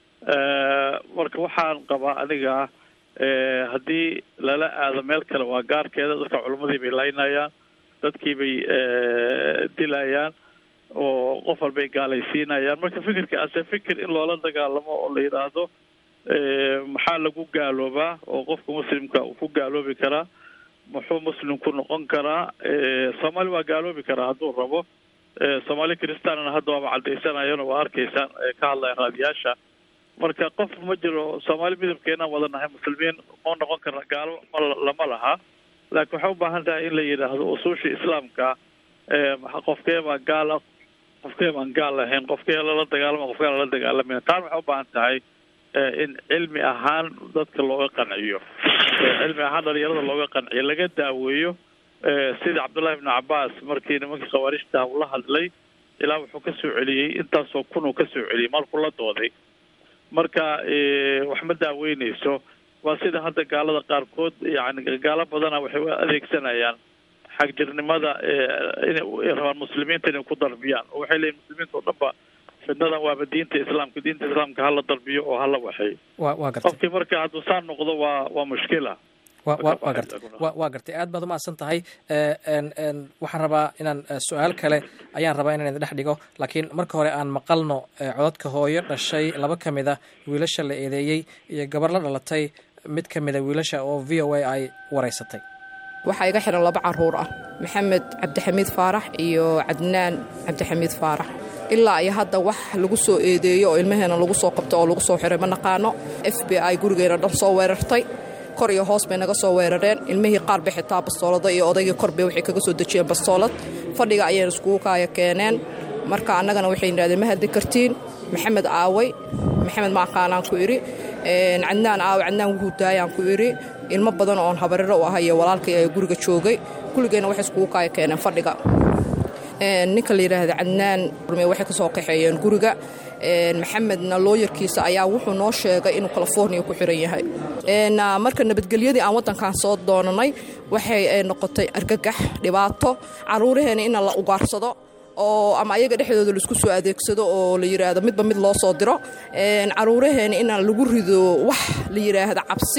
marka waxaan qabaa aniga haddii lala aado meel kale waa gaarkeeda. dadka culimadii bay laynayaan, dadkii bay dilayaan oo qof walbay gaalaysiinayaan. marka fikirka ase fikir in loola dagaalamo oo la yidhaahdo maxaa lagu gaaloobaa oo qofka muslimka uu ku gaaloobi karaa, muxuu muslimku noqon karaa. soomaali waa gaaloobi karaa hadduu rabo. soomaali kristaanna hadda waaba cadaysanayana waa arkaysaan ka hadlayan raadiyaasha. marka qof ma jiro soomaali midabkeenaan wada nahay muslimiin ma noqon karna gaalo ma lama laha. laakiin waxay u baahan tahay in la yidhaahdo usuusha islaamka qofkee baa gaala, qofkee baan gaal lahayn, qofkee lala dagaalama, qofkee lala dagaalamin. taan waxay u baahan tahay in cilmi ahaan dadka looga qanciyo, cilmi ahaan dhalinyarada looga qanciyo, laga daaweeyo. sida cabdullaahi ibnu cabbaas markii nimankii khawaarijta ula hadlay ilaa wuxuu ka soo celiyey intaasoo kun uu ka soo celiyey markuu la dooday. marka wax ma daaweynayso. waa sida hadda gaalada qaarkood yani gaalo badana waxay u adeegsanayaan xagjirnimada inay rabaan muslimiinta inay ku darbiyaan oo waxay leeyihin muslimiinta oo dhanba fidnadan waaba diinta islaamka, diinta islaamka hala darbiyo oo hala waxay. wa waa gartay. qofkii marka hadduu saan noqdo waa waa mushkila. wa wa waa gartay wa waa gartay aad baad u mahadsan tahay n n waxaan rabaa inaan su-aal kale ayaan rabaa inaan idin dhex dhigo laakiin marka hore aan maqalno codadka hooyo dhashay laba ka mid a wiilasha la eedeeyey iyo gabar la dhalatay mid ka mid a wiilasha oo v o a ay wareysatay waxaa iga xiran laba caruur ah maxamed cabdixamiid faarax iyo cadnaan cabdixamiid faarax ilaa iyo hadda wax lagu soo eedeeyo oo ilmaheena lagu soo qabto oo lagu soo xiray ma naqaano f b i gurigeena dhan soo weerartay kor iyo hoos bay naga soo weerareen ilmihii qaar bay xitaa bastoolada iyo odaygii kor bay waxay kaga soo dejiyeen bastoolad fadhiga ayayna iskugu kaaya keeneen marka annagana waxay yidhahdeen ma haddi kartiin maxamed aaway maxamed ma aqaanaan ku idhi cadnaan aaway cadnaan wuhuu daayaan ku idhi ilmo badan oon habariro u ahay iyo walaalkay ee guriga joogay kulligeenna waxay iskugu kaaya keeneen fadhiga ninka la yidhaahda cadnaan waxay ka soo qaxeeyeen guriga maxamedna looyarkiisa ayaa wuxuu noo sheegay inuu california ku xiran yahay marka nabadgelyadii aan waddankan soo doonanay waxay noqotay argagax dhibaato caruuraheena in la ugaarsado oo ama ayaga dhexdooda laisku soo adeegsado oo la yidhaahdo midba mid loo soo diro caruuraheena in lagu rido wax la yidhaahda cabsi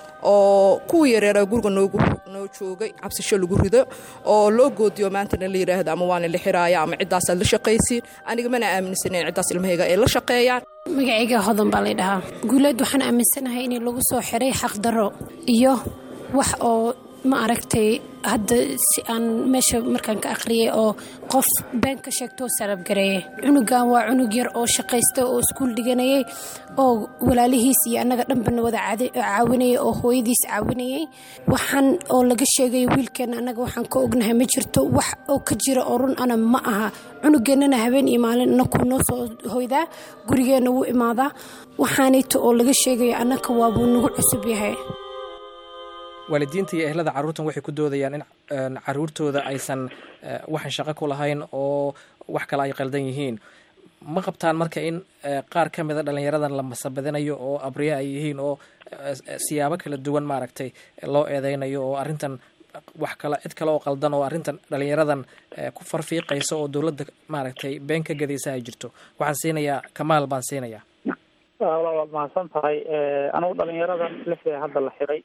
oo kuwa yareera guriga noogu noo joogay cabsisho lagu rido oo loo goodiyo maantana la yidhaahdo ama waana la xiraaya ama ciddaasaad la shaqaysiin aniga mana aaminsanayn ciddaas ilmahayga ay la shaqeeyaan magacayga hodan baa laydhahaa guuleed waxaan aaminsanahay in lagu soo xiray xaqdarro iyo wax oo ma aragtay hadda si aan meesha markaan ka akhriyay oo qof been ka sheegtoo sarabgareeyay cunugan waa cunug yar oo shaqaysta oo iskuul dhiganayay oo walaalihiis iyo annaga dhanbana wada caawinayay oo hooyadiis caawinayay waxaan oo laga sheegaya wiilkeenna annaga waxaan ka ognahay ma jirto wax oo ka jira oo run ana ma aha cunugeennana habeen iyo maalin annaku noo soo hoydaa gurigeenna wuu imaadaa waxaanayto oo laga sheegayo annaka waabuu nagu cusub yahay waalidiinta iyo ehlada carruurtan waxay ku doodayaan in carruurtooda aysan waxan shaqo ku lahayn oo wax kale ay qaldan yihiin ma qabtaan marka in qaar ka mida dhallinyaradan la masabadinayo oo abriye ay yihiin oo siyaabo kala duwan maaragtay loo eedeynayo oo arrintan wax kale cid kale oo qaldan oo arrintan dhallinyaradan ku farfiiqaysa oo dowladda maaragtay been ka gadaysa ay jirto waxaan siinayaa kamaal baan siinayaa waad mahadsan tahay anigu dhallinyaradan lixdee hadda la xiray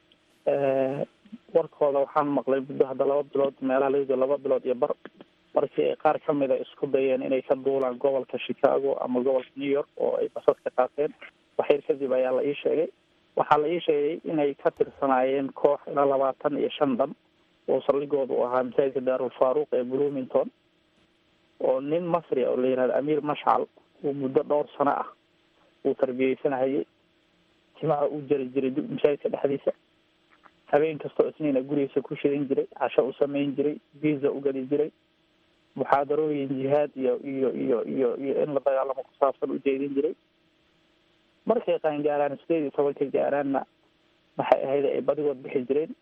warkooda waxaan maqlay muddo hadda laba bilood meelaha laga laba bilood iyo bar markii ay qaar ka mida isku dayeen inay ka duulaan gobolka chicago ama gobolka new york oo ay basas ka qaateen waxyar kadib ayaa la ii sheegay waxaa la ii sheegay inay ka tirsanaayeen koox ilaa labaatan iyo shan dan oo saldhigooda u ahaa masaajidka daarul faaruuq ee bloomington oo nin masri oo la yihahda amiir mashcal uu muddo dhowr sano ah uu tarbiyeysanahayay timaha uu jari jiray masaajidka dhexdiisa habeen kastoo isniina gurigiisa ku shidan jiray casho u samayn jiray biza u geli jiray muxaadarooyin jihaad iyo iyo iyo iyo iyo in la dagaalamo ku saabsan u jeedin jiray markay qaangaaraan sideed iyo tobanka gaaraanna maxay ahayd ay badigood bixi jireen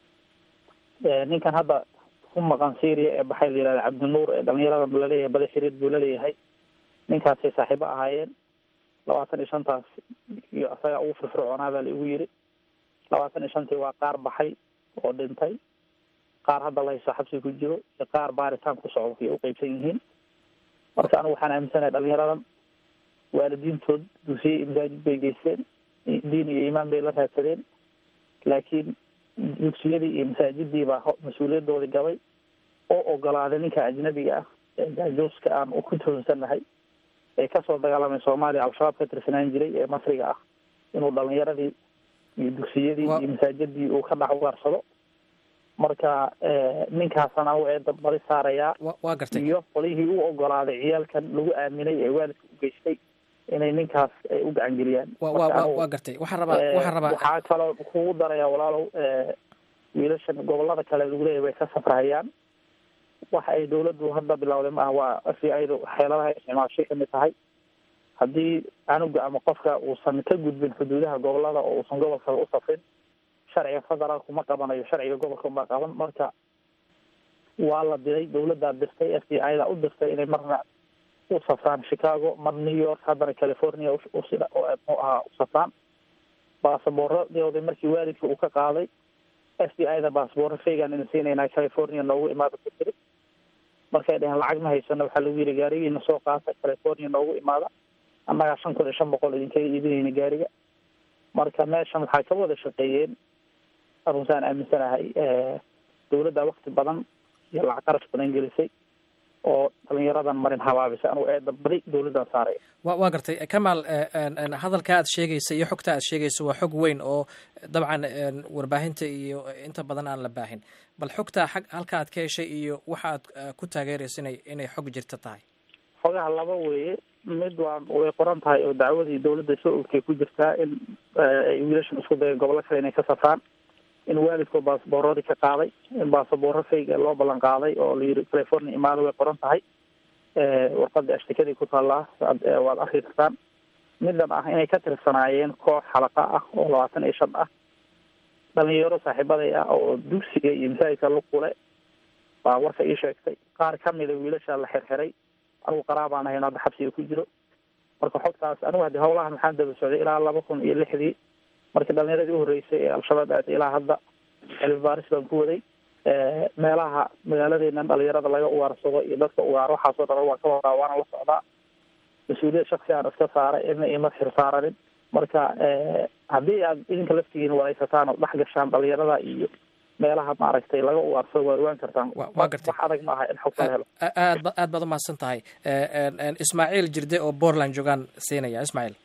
ninkan hadda ku maqan syria ee baxay la yihahda cabdinuur ee dhalinyarada laleeyahay bada xiriir buu laleeyahay ninkaasay saaxiibo ahaayeen labaatan iyo shantaas iyo asagaa ugu firfircoonaa baa laigu yiri labaatan iyo shantii waa qaar baxay oo dhintay qaar hadda lahayso xabsi ku jiro iyo qaar baaritaan ku socdo ay u qeybsan yihiin marka anigu waxaan aaminsanahay dhalinyaradan waalidiintood dugsiye iyo masaajid bay geysteen diin iyo iimaan bay la raadsadeen laakiin dugsiyadii iyo masaajidii baa mas-uuliyadoodii gabay oo ogolaaday ninka ajnabiga ah ee jaajuuska aan ku toonsanahay ee kasoo dagaalamay soomaaliya al-shabaab ka tirsanaan jiray ee masriga ah inuu dhalinyaradii iyo dugsiyadii iyo masaajidii uu ka dhex ugaarsado marka ninkaasana u eeda badi saarayaa waa gartay iyo qolihii u ogolaaday ciyaalkan lagu aaminay ee waalidka u geystay inay ninkaas ay u gacangeliyaan waa gartay waxaan rabaa waxaan rabaa waxaa kaloo kugu daraya walaalow wiilashan gobolada kale lagu leeyahay way ka safrahayaan waxa ay dawladdu hadda bilowday maaha waa f b i da xeeladaha isticmaashay kamid tahay haddii canuga ama qofka uusan ka gudbin xuduudaha gobolada oo uusan gobolka u safrin sharciga federaalku ma qabanayo sharciga gobolka unbaa qaban marka waa la diray dawladdaa dirtay f b i da u dirtay inay marna u safraan chicago mar new york haddana california usida oo mu ahaa u safraan baasaboorradooda markii waalidka uu ka qaaday f b i da baasaboorra faygaan ina siinaynaa california noogu imaada ku tiri markay dheheen lacag ma haysano waxaa lagu yiri gaarigiina soo qaata california noogu imaada annagaa shan kun iyo shan boqol idinkaga iibinayna gaariga marka meeshan waxaa ka wada shaqeeyeen arunsaan aaminsanahay dawladda wakti badan iyo lacag qarash badan gelisay oo dhalinyaradan marin habaabisa anugu eeda badi dawladdan saaraya wa waa gartay kamaal hadalka aad sheegaysa iyo xogta aad sheegaysa waa xog weyn oo dabcan warbaahinta iyo inta badan aan la baahin bal xogta xag halka aad ka heshay iyo waxa aad ku taageeraysa inay inay xog jirta tahay xogaha laba weeye mid waa way qoran tahay oo dacwadii dawladda soo ogtay ku jirtaa in ay wiilashan isku dayeen gobollo kale inay ka safraan in waalidkood baasaboorradii ka qaaday in baasaboorro fayga loo ballan qaaday oo layidhi california imaado way qoran tahay warqadii ashtikadii ku taallaa waad arki kartaan midan ah inay ka tirsanaayeen koox xalaqa ah oo labaatan iyo shan ah dhalinyaro saaxiibaday ah oo dugsiga iyo masaajidka luqule baa warka ii sheegtay qaar kamida wiilasha la xirxiray anigu qaraabaan ahayn hadda xabsiga ku jiro marka xogtaas anigu haddi hawlahan maxaan daba socday ilaa laba kun iyo lixdii markii dhalinyaradii uhoreysay ee al-shabaab aatay ilaa hadda cilmi baaris baan ku waday meelaha magaaladeena dhalinyarada laga ugaarsado iyo dadka ugaar waxaasoo dhan waa ka wadaa waana la socdaa mas-uuliyad shaksi aan iska saaray ina ima xir saaranin marka haddii aad idinka laftigiina wareysataan oo dhex gashaan dhalinyarada iyo meelaha maaragtay laga ugaarsado waad ogaan kartaan waa gartay wax adag ma aha in xogta la helo aad ba aad baad umahadsan tahay ismaaciil jirde oo Portland joogaan siinaya ismaaciil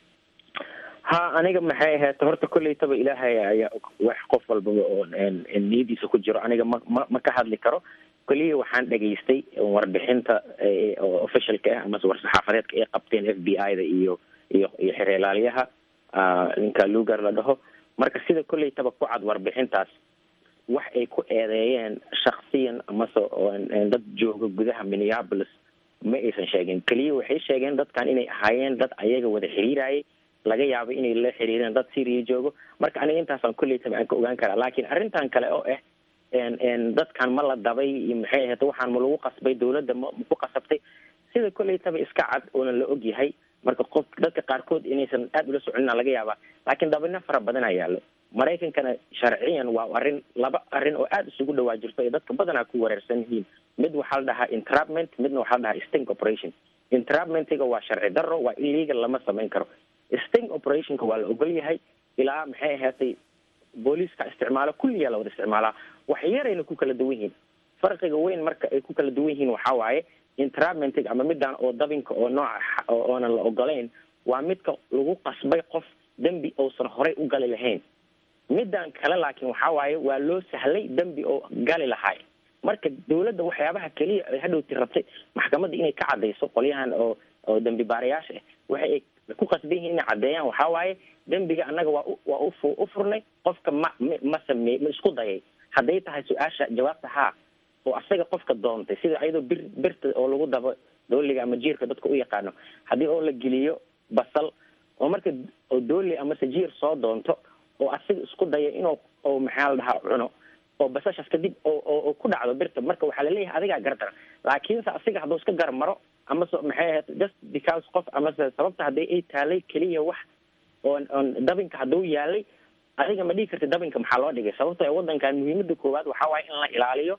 ha aniga maxay ahayd horta kullaytaba ilaahay ayaa wax qof walba oo niyadiisa ku jiro aniga ma ma ka hadli karo kulliya waxaan dhageystay warbixinta officialka ah ama war-saxaafadeedka ay qabteen F B I da iyo iyo iyo xeerlaaliyaha ninka Lugar la dhaho marka sida kullaytaba ku cad warbixintaas wax ay ku eedeeyeen shakhsiyan ama dad jooga gudaha Minneapolis ma aysan sheegin kaliya waxay sheegeen dadkan inay ahaayeen dad ayaga wada xiriirayay laga yaabo inay la xiriireen dad Syria joogo marka aniga intaasaan kullaytaba aan ka ogaan karaa laakiin arrintan kale oo ah en dadkan ma la dabay iyo maxay ahayd waxaan ma lagu qasbay dawladda ma ku qasabtay sida kullaytaba iska cad oo la og yahay marka qof dadka qaarkood inaysan aad ula soconin laga yaabaa laakiin dabina fara badan ayaa yaalo Mareykankana sharciyan waa arrin laba arrin oo aad isugu dhawaa jirto ee dadka badanaa ku wareersan yihiin mid waxaa la dhahaa entrapment midna waxaa la dhahaa sting operation entrapmentiga waa sharci darro waa illegal lama samayn karo sting operationka waa la ogol yahay ilaa maxay ahaatay booliiska isticmaalo kulliyaa la wada isticmaalaa wax yarayna ku kala duwan yihiin farqiga weyn marka ay ku kala duwan yihiin waxaa waaye entrapmentiga ama midaan oo dabinka oo nooca oonan la ogolayn waa midka lagu qasbay qof dembi uusan horey u gali lahayn midaan kale laakiin waxaa waaye waa loo sahlay dembi oo gali lahaay marka dawladda waxyaabaha keliya ay hadhowti rabtay maxkamadda inay ka cadayso qolyahan oo oo dembi baarayaasha ah waxay ku qasban yihiin inay caddeeyaan waxaa waaye dembiga annaga waa waa u furnay qofka ma ma sameey ma isku dayay hadday tahay su-aasha jawaabta haa oo asaga qofka doontay sida ayadoo bir birta oo lagu dabo dooliga ama jiirka dadka u yaqaano haddii oo la geliyo basal oo marka oo dooli ama jiir soo doonto oo asiga isku daya inuu oo maxaa la dhahaa cuno oo basashaas kadib oo oo ku dhacdo birta marka waxaa laleeyahay adigaa gardara laakiinse asiga hadduu iska gar maro ama so maxay ahayd just because qof ama sababta hadday ay taalay keliya wax oon oon dabinka hadduu yaalay adiga ma dhigi karti dabinka maxaa loo dhigay sababto ee waddankan muhiimada koowaad waxaa waaye in la ilaaliyo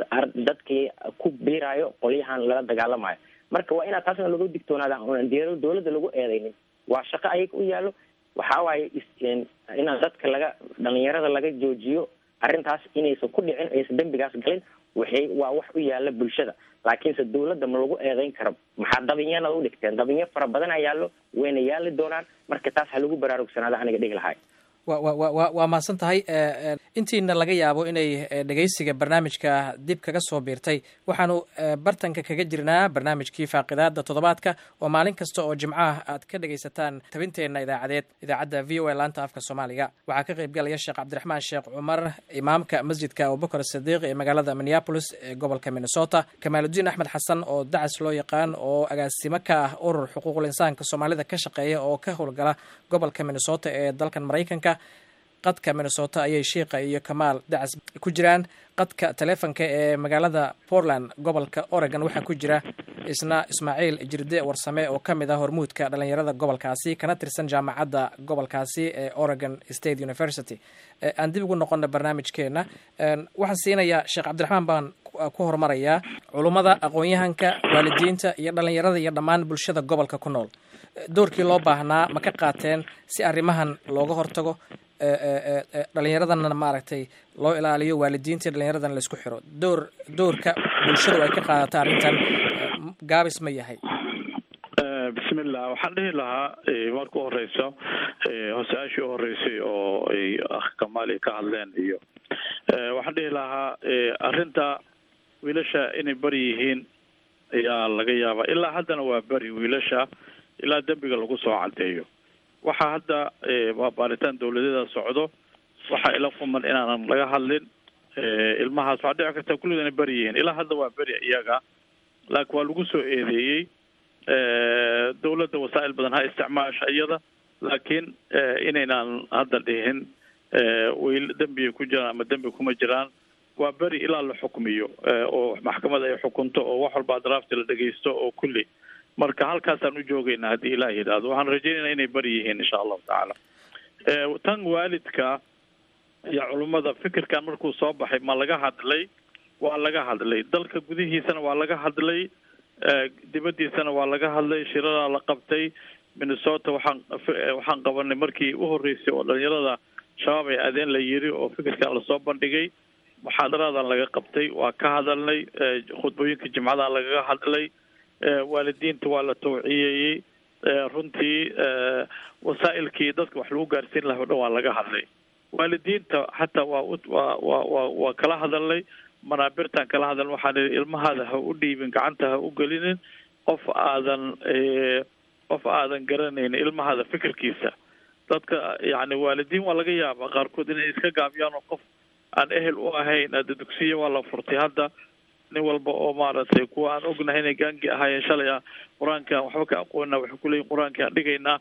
dadkii ku biiraayo qolyahan lala dagaalamayo marka waa inaad taasna lagu digtoonaada oon dawladda lagu eedeynin waa shaqo ayaga u yaalo waxaa waaye inaan dadka laga dhalinyarada laga joojiyo arrintaas inaysan ku dhicin aysan dembigaas galin waxay waa wax u yaala bulshada laakiinse dawladda ma lagu eedeyn karo maxaa dabinyana u dhigteen dabinyo fara badan ayaa yaallo wayna yaali doonaan marka taas ha lagu baraarugsanaada aniga dhihi lahay wa wa wa waa mahadsan tahay intiina laga yaabo inay dhegaysiga barnaamijka dib kaga soo biirtay waxaanu bartanka kaga jirnaa barnaamijkii faaqidaada toddobaadka oo maalin kasta oo jimcaha aad ka dhegaysataan tabinteenna idaacadeed idaacadda v o a laanta afka soomaaliga waxaa ka qayb galaya sheekh cabdiraxmaan sheekh cumar imaamka masjidka abubakar sadiiq ee magaalada minneapolis ee gobolka minnesota kamaaludiin axmed xasan oo dacas loo yaqaan oo agaasimo ka ah urur xuquuqul insaanka soomaalida ka shaqeeya oo ka howlgala gobolka minnesota ee dalkan maraykanka qadka minnesota ayay shiiqa iyo kamaal dacas ku jiraan qadka taleefonka ee magaalada Portland gobolka Oregon waxaa ku jira isna Ismaaciil Jirde warsame oo ka mid ah hormuudka dhalinyarada gobolkaasi kana tirsan jaamacadda gobolkaasi ee Oregon State University aan dib ugu noqonna barnaamijkeena waxaan siinayaa Sheekh Cabdiraxmaan baan ku hormarayaa culimada aqoon-yahanka waalidiinta iyo dhalinyarada iyo dhammaan bulshada gobolka ku nool doorkii loo baahnaa ma ka qaateen si arrimahan looga hortago dhallinyaradana maaragtay loo ilaaliyo waalidiintii dhallinyaradana laisku xiro door doorka bulshadu ay ka qaadata arrintan gaabis ma yahay? bismillah, waxaan dhihi lahaa marka u horeyso hosaashii u horeysay oo ay akh Kamaali ka hadleen iyo waxaan dhihi lahaa arrinta wiilasha inay bari yihiin ayaa laga yaabaa. Ilaa haddana waa bari wiilasha ilaa dembiga lagu soo cadeeyo. waxaa hadda waa baaritaan dawladeeda socdo. waxaa ila quman inaanan laga hadlin ilmahaas. waxaa dhici karta kulligood inay bari yihiin. ilaa hadda waa beri iyaga, laakiin waa lagu soo eedeeyey. dawladda wasaa'il badan ha isticmaasha iyada, laakiin inaynaan hadda dhihin wiil dembiga ku jiraan ama dembi kuma jiraan. waa beri ilaa la xukmiyo oo maxkamada ay xukunto oo wax walba draafti la dhegeysto oo kulli. marka halkaasaan u joogaynaa haddii ilaah yidhaahdo. waxaan rajaynaynaa inay bari yihiin insha allahu tacaala. tan waalidka iyo culummada fikirkan markuu soo baxay ma laga hadlay? waa laga hadlay. dalka gudihiisana waa laga hadlay, dibadiisana waa laga hadlay. shiradaa la qabtay. minnesota waxaan waxaan qabanay markii u horeysay oo dhalinyarada shabaab ay aadeen la yiri oo fikirkan lasoo bandhigay. muxaadaradan laga qabtay, waa ka hadalnay. khudbooyinka jimcada lagaga hadlay. waalidiinta waa la tawciyeeyey. runtii wasaa'ilkii dadka wax lagu gaarsiin lahaa o dhan waa laga hadlay. waalidiinta xataa waa waa waa waa kala hadalnay. manaabirtaan kala hadalnay. waxaan ihi ilmahaada ha u dhiibin, gacanta ha u gelinin qof aadan qof aadan garanayn ilmahaada fikirkiisa. dadka yani waalidiin waa laga yaabaa qaarkood inay iska gaabiyaan oo qof aan ehel u ahayn. hadda dugsiya waa la furtay hadda. nin walba oo maaragtay kuwa aan ognahay inay gaangi ahaayeen shalay ah qur-aanka waxba ka aqoona waxay kuleeyihin qur-aanka aan dhigaynaa.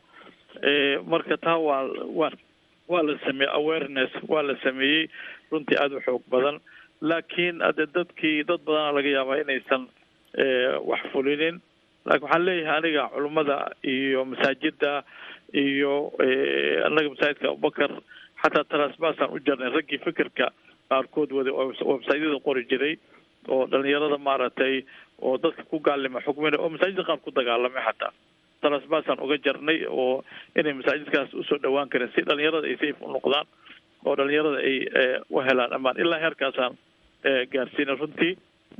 marka taa waa waa waa la sameeyey awareness, waa la sameeyey runtii aada u xoog badan. laakiin hadde dadkii dad badana laga yaabaa inaysan wax fulinin. laakiin waxaan leeyahay aniga culummada iyo masaajida iyo anaga masaajidka abubakar xataa taraasbaasaan u jarnay raggii fikirka qaarkood waday oo websaydyada qori jiray oo dhalinyarada maaragtay oo dadka ku gaalima xukmina oo masaajidda qaar ku dagaalamay. xataa taraasbaasaan uga jarnay oo inay masaajidkaas usoo dhawaan karin si dhalinyarada ay safe u noqdaan oo dhalinyarada ay u helaan amaan. ilaa heerkaasaan gaarsiina runtii.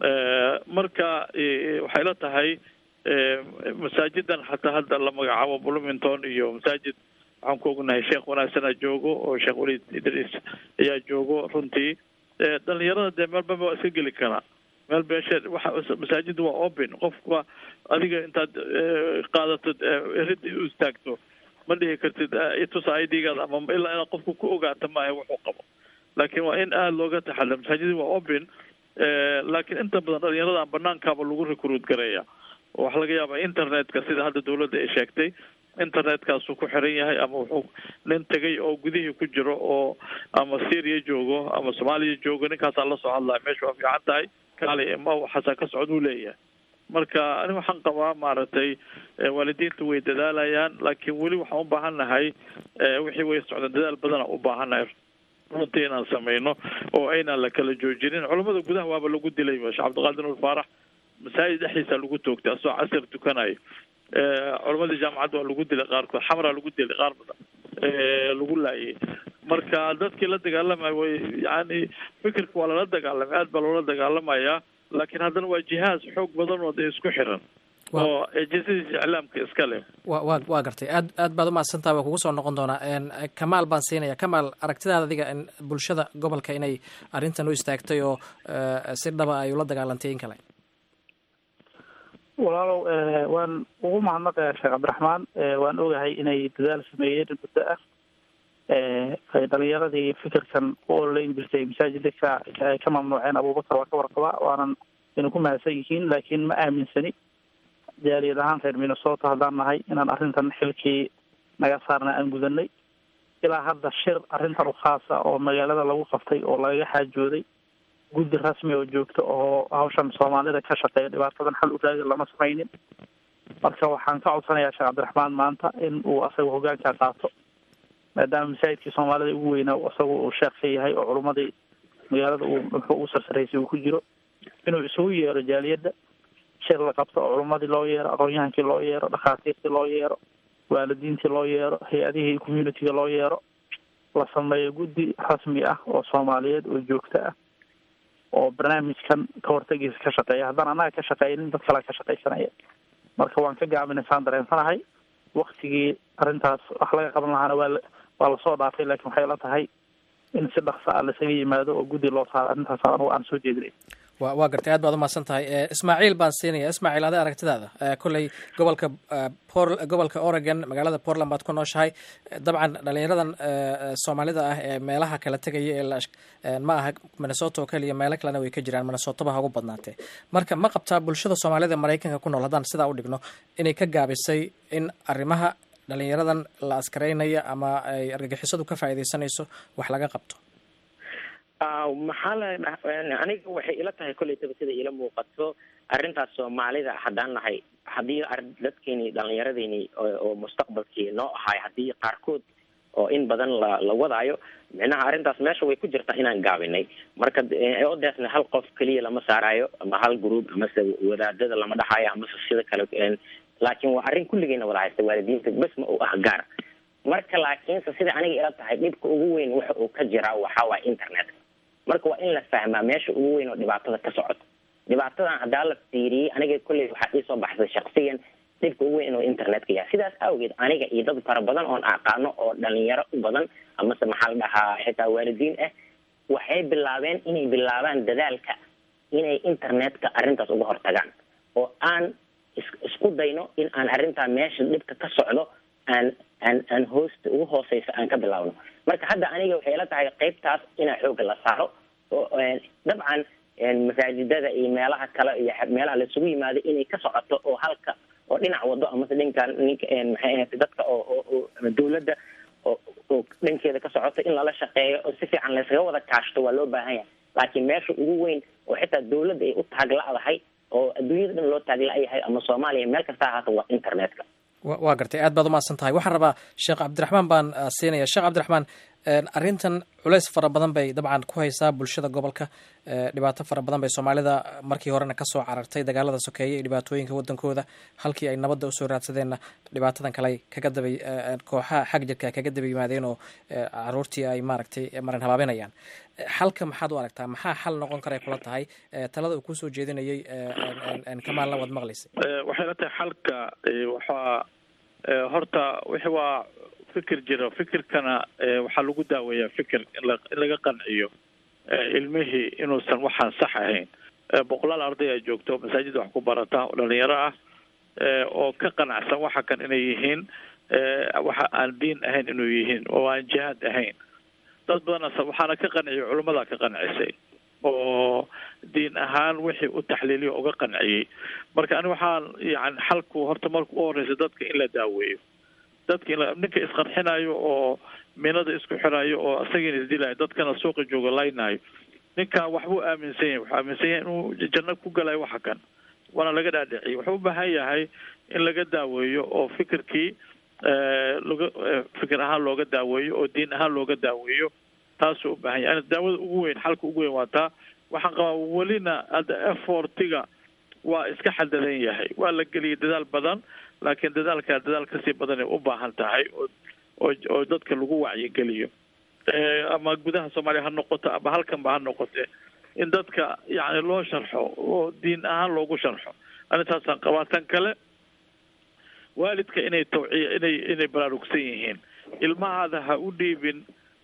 marka waxay la tahay masaajidan xataa hadda la magacaabo bloomington iyo masaajid waxaan ku ognahay sheekh wanaagsana joogo oo sheekh waliid idriis ayaa joogo runtii. dhalinyarada dee meelba waa iska geli karaa. meel beeshe waxa masaajidda waa open. qofka adiga intaad qaadato rid u istaagto ma dhihi kartid itusa I D-gaada ama ilaa inaad qofku ku ogaato maaha wuxuu qabo. laakiin waa in aada looga taxadar. masaajidda waa open, laakiin inta badan dhalinyarada aan banaankaaba lagu recruit gareeya. oo waxaa laga yaabaa internetka sida hadda dawladda ay sheegtay internetkaasu ku xiran yahay ama wuxuu nin tegay oo gudihii ku jiro oo ama Syria joogo ama Soomaaliya joogo. ninkaasaa la soo hadlaya meesha waa fiican tahay kaale ma waxaasaa ka socda uu leeyahay. marka ani waxaan qabaa maaragtay waalidiinta way dadaalayaan, laakiin weli waxaan u baahannahay wixii way socdaan dadaal badana u baahannahay runtii inaan sameyno oo aynaan la kala joojinin. culamada gudaha waaba lagu dilay sheekh cabdiqaadir nuur faarax masaajid dhexdiisa lagu toogtay asoo casir tukanayo. culamadii jaamacadda waa lagu dilay qaarkood. xamraa lagu dilay qaar badan lagu laayay. marka dadkii la dagaalamaya way yani fikirka waa lala dagaalamay, aad baa loola dagaalamayaa. laakiin haddana waa jihaaz xoog badan oo dee isku xiran oo ejesidiisa iclaamka iska leh. wa wa waa gartay. aad aad baad umahadsantaha. waa kugu soo noqon doonaa. kamaal baan siinaya. kamaal, aragtidaada adiga bulshada gobolka inay arrintan u istaagtay oo si dhaba ay ula dagaalantay in kale? walaalow waan ugu mahadnaqayaa sheekh cabdiraxmaan. waan ogahay inay dadaal sameeyeen muddo ah. dhalinyaradii fikirkan ku ololeyn jirtay masaajidda ka ka mamnuuceen abubakar waa ka warqabaa, waanan inay ku mahadsan yihiin. laakiin ma aaminsani jaaliyad ahaan reer minnesota haddaan nahay inaan arrintan xilkii naga saarna aan gudanay. ilaa hadda shir arrintan u khaasa oo magaalada lagu qabtay oo lagaga xaajooday guddi rasmi oo joogto oo hawshan soomaalida ka shaqeeya dhibaatadan xal u raadi lama samaynin. marka waxaan ka codsanayaa sheekh cabdiraxmaan maanta in uu asaga hogaankaa qaato, maadaama masaajidkii soomaalida ugu weynaa isaga uu sheekh ka yahay oo culummadii magaalada uu muxuu u sarsaraysay uu ku jiro, inuu isugu yeero jaaliyadda shir la qabto oo culummadii loo yeero, aqoon-yahankii loo yeero, dhakhaatiirtii loo yeero, waalidiintii loo yeero, hay-adihii communitiga loo yeero, la sameeyo guddi rasmi ah oo soomaaliyeed oo joogto ah oo barnaamijkan ka hortagiisa ka shaqeeya. haddaan annaga ka shaqeynin dad kale ka shaqaysanaya. marka waan ka gaabinaysaan dareensanahay waktigii arrintaas wax laga qaban lahaana waa waa lasoo dhaafay, laakiin waxay la tahay in si dhaqsa ah lasaga yimaado oo guddi loo saaro arrintaas anugu aan soo jeedinay. wa waa gartay, aad baad umahadsan tahay. ismaaciil baan siinaya. ismaaciil, ade aragtidaada kolley gobolka gobolka Oregon magaalada Portland baad ku nooshahay. dabcan dhalinyaradan soomaalida ah ee meelaha kala tegaya ee ma aha Minnesota oo kaliya, meelo kalena way ka jiraan, Minnesota ba ugu badnaatay. marka ma qabtaa bulshada soomaalida Mareykanka ku nool, haddaan sidaa u dhigno, inay ka gaabisay in arrimaha dhalinyaradan la askareynaya ama ay argagixisadu ka faa'iidaysanayso wax laga qabto? maxaa la aniga waxay ila tahay kollaytaba sida ila muuqato arrintaas soomaalida haddaan nahay, haddii dadkeeni dhalinyaradeenii oo mustaqbalkii noo ahay haddii qaarkood oo in badan la la wadaayo, micnaha arrintaas meesha way ku jirtaa inaan gaabinay. marka odaasna hal qof keliya lama saarayo ama hal group amase wadaadada lama dhaxayo amase sida kale, laakiin waa arrin kulligeena wada haysta waalidiinta bas ma uu ah gaar. marka laakiinse sida aniga ila tahay dhibka ugu weyn waxa uu ka jiraa waxaa waaya internet. marka waa in la fahmaa meesha ugu weyn oo dhibaatada ka socoto. dhibaatadan haddaa la fiiriyey aniga kolley waxaa ii soo baxsay shaksiyan dhibka ugu weyn oo internetka yahay. sidaas awgeed aniga iyo dad fara badan oon aqaano oo dhalinyaro u badan amase maxaa la dhahaa xitaa waalidiin ah waxay bilaabeen inay bilaabaan dadaalka inay internetka arrintaas uga hortagaan, oo aan isku dayno in aan arrintaa meesha dhibka ka socdo aan aan aan hoosta ugu hooseysa aan ka bilaabno. marka hadda aniga waxay la tahay qaybtaas inaa xooga la saaro oo dabcan masaajidada iyo meelaha kale iyo meelaha la isugu yimaado inay ka socoto oo halka oo dhinac wado amase dhinkan ninka maxay ahayd dadka oo oo dawladda oo oo dhankeeda ka socoto in lala shaqeeyo oo si fiican la isaga wada kaashto waa loo baahan yahay. laakiin meesha ugu weyn oo xitaa dawladda ay u taagla'dahay oo adduunyada dhan loo taagla'yahay ama Soomaaliya meel kasta ha ahaato waa internetka. waa gartay, aad baad umahadsan tahay. waxaan rabaa sheekh cabdiraxmaan baan siinaya. sheekh cabdiraxmaan, arrintan culays fara badan bay dabcan ku haysaa bulshada gobolka. dhibaato fara badan bay soomaalida markii horena kasoo carartay dagaalada sokeeye iyo dhibaatooyinka wadankooda, halkii ay nabadda usoo raadsadeenna dhibaatadan kale kaga dabay kooxaha xag jirka kaga daba yimaadeen oo caruurtii ay maaragtay marin habaabinayaan. xalka maxaad u aragtaa? maxaa xal noqon karay kula tahay? talada uu kusoo jeedinayay kamaalna waad maqlaysay. waxay la tahay xalka waxaa horta wixi waa fikir jiro. fikirkana waxaa lagu daaweeyaa fikir in laga qanciyo ilmihii inuusan waxaan sax ahayn. boqolaal arday ay joogto masaajid wax ku barata oo dhalinyaro ah oo ka qanacsan waxa kan inay yihiin waxa aan diin ahayn inuu yihiin oo aan jihaad ahayn. dad badan waxaana ka qanciyay culimada ka qancisay oo diin ahaan wixii u taxliiliyo uga qanciyay. marka ani waxaan yani xalku horta marka u horeysa dadka in la daaweeyo, dadka in ninka isqarxinayo oo minada isku xirayo oo asagina isdilayo dadkana suuqa jooga laynayo, ninka waxbuu aaminsan yahay wuxuu aaminsan yahay inuu janno ku galayo waxa kan waana laga dhaadhiciyo. wuxuu u baahan yahay in laga daaweeyo oo fikirkii laga fikir ahaan looga daaweeyo oo diin ahaan looga daaweeyo. taasuu u baahan yahay. daawada ugu weyn xalka ugu weyn waa taa. waxaan qabaa welina hadda effortiga waa iska xadadan yahay, waa la geliyay dadaal badan, laakiin dadaalkaa dadaal kasii badan ay u baahan tahay oo oo dadka lagu wacyigeliyo ama gudaha Soomaaliya ha noqoto ama halkan ba ha noqote in dadka yani loo sharxo oo diin ahaan loogu sharxo. arrintaasaan qabaa. tan kale waalidka inay tawciya inay inay baraarugsan yihiin. ilmahaada ha u dhiibin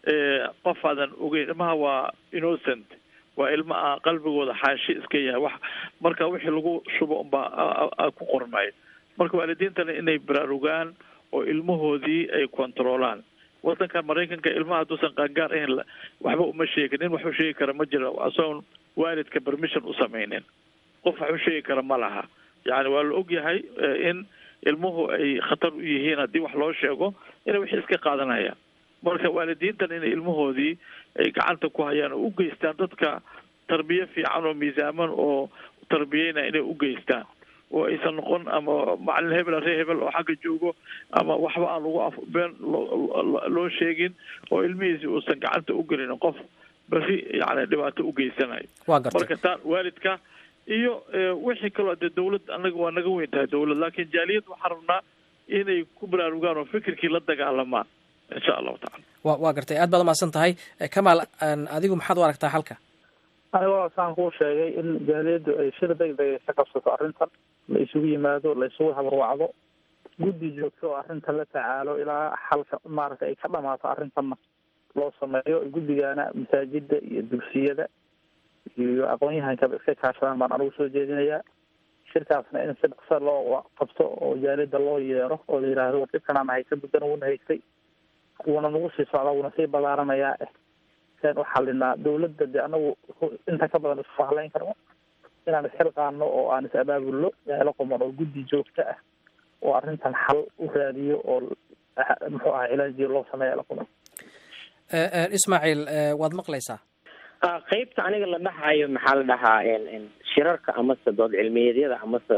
qof aadan ogeyn. ilmaha waa innocent, waa ilma aan qalbigooda xaashi iska yahay wax marka wixii lagu shubo unbaa ku qormay. marka waalidiintana inay baraarugaan oo ilmahoodii ay kontroolaan. wadankan Mareykanka ilmaha hadduusan qaangaar ahayn waxba uma sheegin. nin wax u sheegi kara ma jiro asoon waalidka permission u samaynin. qof wax u sheegi kara ma laha. yani waa la og yahay in ilmuhu ay khatar u yihiin haddii wax loo sheego inay wixii iska qaadanayaan. marka waalidiintan inay ilmahoodii ay gacanta ku hayaan oo u geystaan dadka tarbiye fiican oo miisaaman oo tarbiyeyna inay u geystaan oo aysan noqon ama macalin hebel ree hebel oo xagga joogo ama waxba aan lagu afbeen loo sheegin oo ilmihiisi uusan gacanta u gelin qof bari yani dhibaato u geysanayo. marka taa waalidka iyo wixii kaloo dee dawlad anaga waa naga weyn tahay dawlad, laakiin jaaliyad waxaan rabnaa inay ku baraarugaan oo fikirkii la dagaalamaan insha allahu tacala wa waa gartay aad baad umahadsan tahay kamaal adigu maxaad u aragtaa halka anigoo saan kuu sheegay in jaaliyaddu ay shir degdeg ka qabsato arrintan la isugu yimaado la isugu habarwacdo guddi joogto oo arrintan la tacaalo ilaa xalka maaragtay ay ka dhamaato arrintanna loo sameeyo guddigana masaajida iyo dugsiyada iyo aqoon-yahankaba iska kaashadaan baan anigu soo jeedinayaa shirkaasna in si dhaqsa loo qabto oo jaaliyada loo yeero oo la yidhaahdo war dhibkanaan haysta muddana wuuna haystay wuuna nagu sii socdaa wuuna sii ballaaranayaa eh saan u xalinaa dawladda de anagu inta ka badan isku halayn karno inaan isxilqaano oo aan is abaabulno yaala quman oo guddi joogto ah oo arrintan xal u raadiyo oo muxuu ahaa cilaajiyo loo sameeya la quman ismaaciil waad maqlaysaa qaybta aniga la dhahayo maxaa la dhahaa shirarka amase dood cilmiyeedyada amase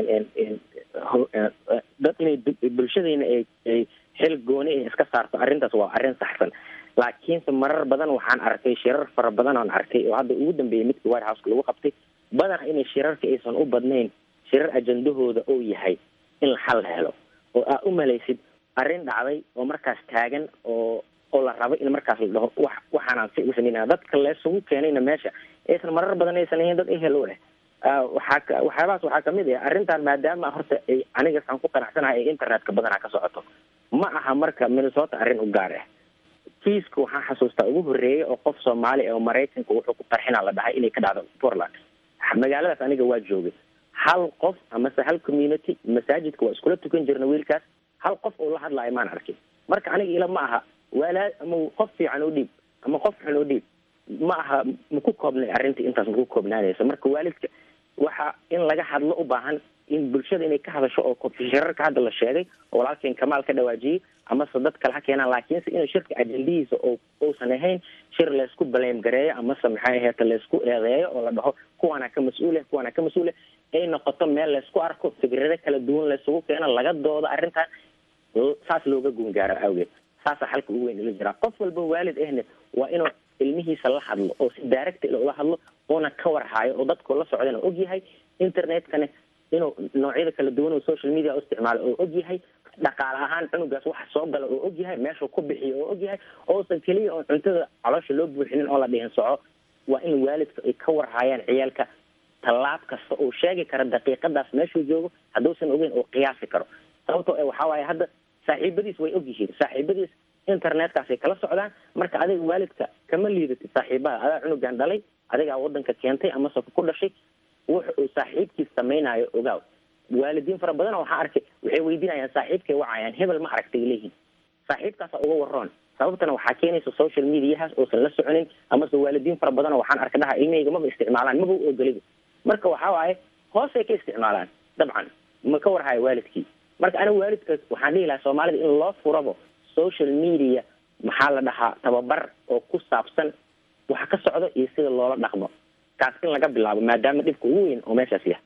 dad inay bulshadayna ay xil gooni ay iska saarto arrintaas waa arrin saxsan laakiinse marar badan waxaan arkay shirar fara badan aan arkay oo hadda ugu dambeeyay midka white houseka lagu qabtay badanaa inay shirarka aysan u badnayn shirar ajandahooda oo yahay in la xal helo oo aa u malaysid arrin dhacday oo markaas taagan oo oo la rabo in markaas la dhaho wax waxaanaan si u sameynaa dadka leesugu keenayna meesha aysan marar badan aysan ahayn dad ehel u leh waxaa waxyaabahaas waxaa kamid ah arrintan maadaama horta ay aniga saan ku qanacsanahay ee internetka badanaa ka socoto ma aha marka minnesota arrin u gaar ah kiiska waxaan xasuustaa ugu horreeyay oo qof soomaali oo maraykanka wuxuu ku qarxinaa la dhahay inay ka dhacdo portland magaaladaas aniga waa joogay hal qof amase hal community masaajidka waa iskula tukan jirna wiilkaas hal qof oo la hadlaayo maan arkin marka aniga ila ma aha walaa ama qof fiican oo dhiib ama qof xun oo dhiib ma aha maku koobnay arrinta intaas maku koobnaanaysa marka waalidka waxa in laga hadlo u baahan in bulshada inay ka hadasho oo shirarka hadda la sheegay oo walaalkeen kamaal ka dhawaajiyey amase dad kale ha keenaan laakiinse inuu shirka ajendihiisa oo uusan ahayn shir laysku baleem gareeyo amase maxay aheeta laysku eedeeyo oo la dhaho kuwaana ka mas-uule kuwaana ka mas-uule ay noqoto meel laysku arko fikrado kala duwan laysugu keeno laga doodo arrintan saas looga gungaaro awgeed saasa xalka ugu weyn ila jiraa qof walba waalid ahne waa inuu ilmihiisa la hadlo oo si direct ula hadlo oona ka warhaayo oo dadku la socdana og yahay internetkane inuu noocyada kala duwan oo social media u isticmaalo oo og yahay dhaqaale ahaan cunugaas waxa soo gala oo og yahay meeshuu ku bixiyo oo og yahay oosan keliya oo cuntada caloosha loo buuxinin oo la dhihin soco waa in waalidka ay ka warhaayaan ciyaalka tallaab kasta oo sheegi kara daqiiqadaas meeshuu joogo hadduusan ogeyn oo qiyaasi karo sababtoo e waxaa waaye hadda saaxiibadiis way og yihiin saaxiibadiis internetkaasay kala socdaan marka adiga waalidka kama liidatid saaxiibada adaa cunugan dhalay adigaa wadanka keentay amase ku dhashay wuxa uu saaxiibkiis samaynayo ogaaw waalidiin fara badan waxaa arkay waxay weydiinayaan saaxiibkay wacayaan hebel ma aragtay leeyihiin saaxiibkaasa uga waroon sababtana waxaa keenaysa social mediahaas uusan la soconin amase waalidiin fara badan waxaan arkay dhaha ilmahayga maba isticmaalaan maba u ogoliba marka waxaa waaye hoosay ka isticmaalaan dabcan ma ka warhayo waalidkii marka aniga waalidka waxaan dhihi lahaa soomaalida in loo furabo social media maxaa la dhahaa tababar oo ku saabsan waxa ka socdo iyo sida loola dhaqmo kaas in laga bilaabo maadaama dhibka ugu weyn oo meeshaas yahay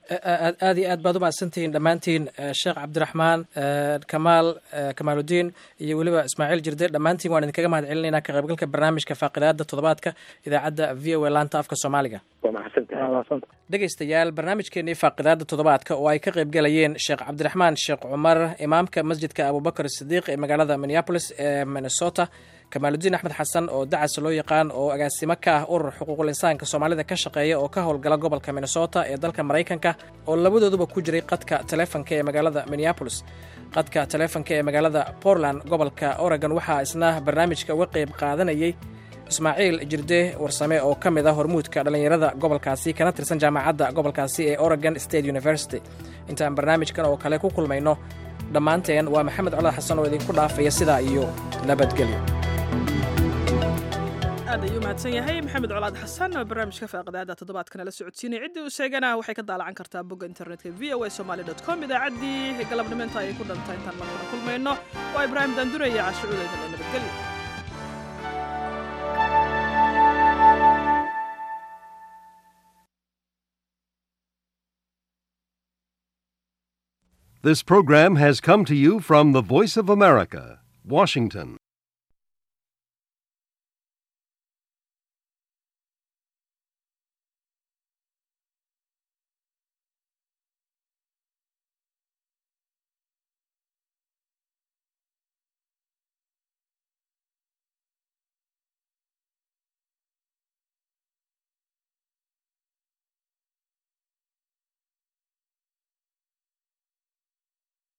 aad iyo aad baad umahadsantihiin dhammaantiin sheekh cabdiraxmaan kamaal kamaaludiin iyo weliba ismaaciil jirde dhammaantiin waan idinkaga mahad celinaynaa ka qaybgalka barnaamijka faaqidaada toddobaadka idaacadda v o a laanta afka soomaaliga waa mahadsantahay dhegaystayaal barnaamijkeenii faaqidaada toddobaadka oo ay ka qaybgalayeen sheekh cabdiraxmaan sheekh cumar imaamka masjidka abubakar sidiiq ee magaalada minneapolis ee minnesota kamaaludiin axmed xasan oo dacas loo yaqaan oo agaasimo ka ah urur xuquuqul insaanka soomaalida ka shaqeeya oo ka howlgala gobolka minnesota ee dalka maraykanka oo labadooduba ku jiray qadka taleefonka ee magaalada minneapolis qadka taleefonka ee magaalada portland gobolka oregon waxaa isna barnaamijka uga qayb qaadanayay ismaaciil jirde warsame oo ka mid ah hormuudka dhallinyarada gobolkaasi kana tirsan jaamacadda gobolkaasi ee oregon state university intaan barnaamijkan oo kale ku kulmayno dhammaanteen waa maxamed colaad xasan oo idinku dhaafaya sidaa iyo nabadgelyo aad ayuu mahadsan yahay maxamed colaad xasan oo barnaamijka faaqidaada toddobaadkana la socodsiinay ciddii u sheegana waxay ka daalacan kartaa bogga internetka v o a somali dot com idaacaddii galabnimeenta ayay ku dhantay intaan marwada kulmayno waa ibraahim daandure iyo cashucuudeyda ee nabadgelyo This program has come to you from the Voice of America, Washington.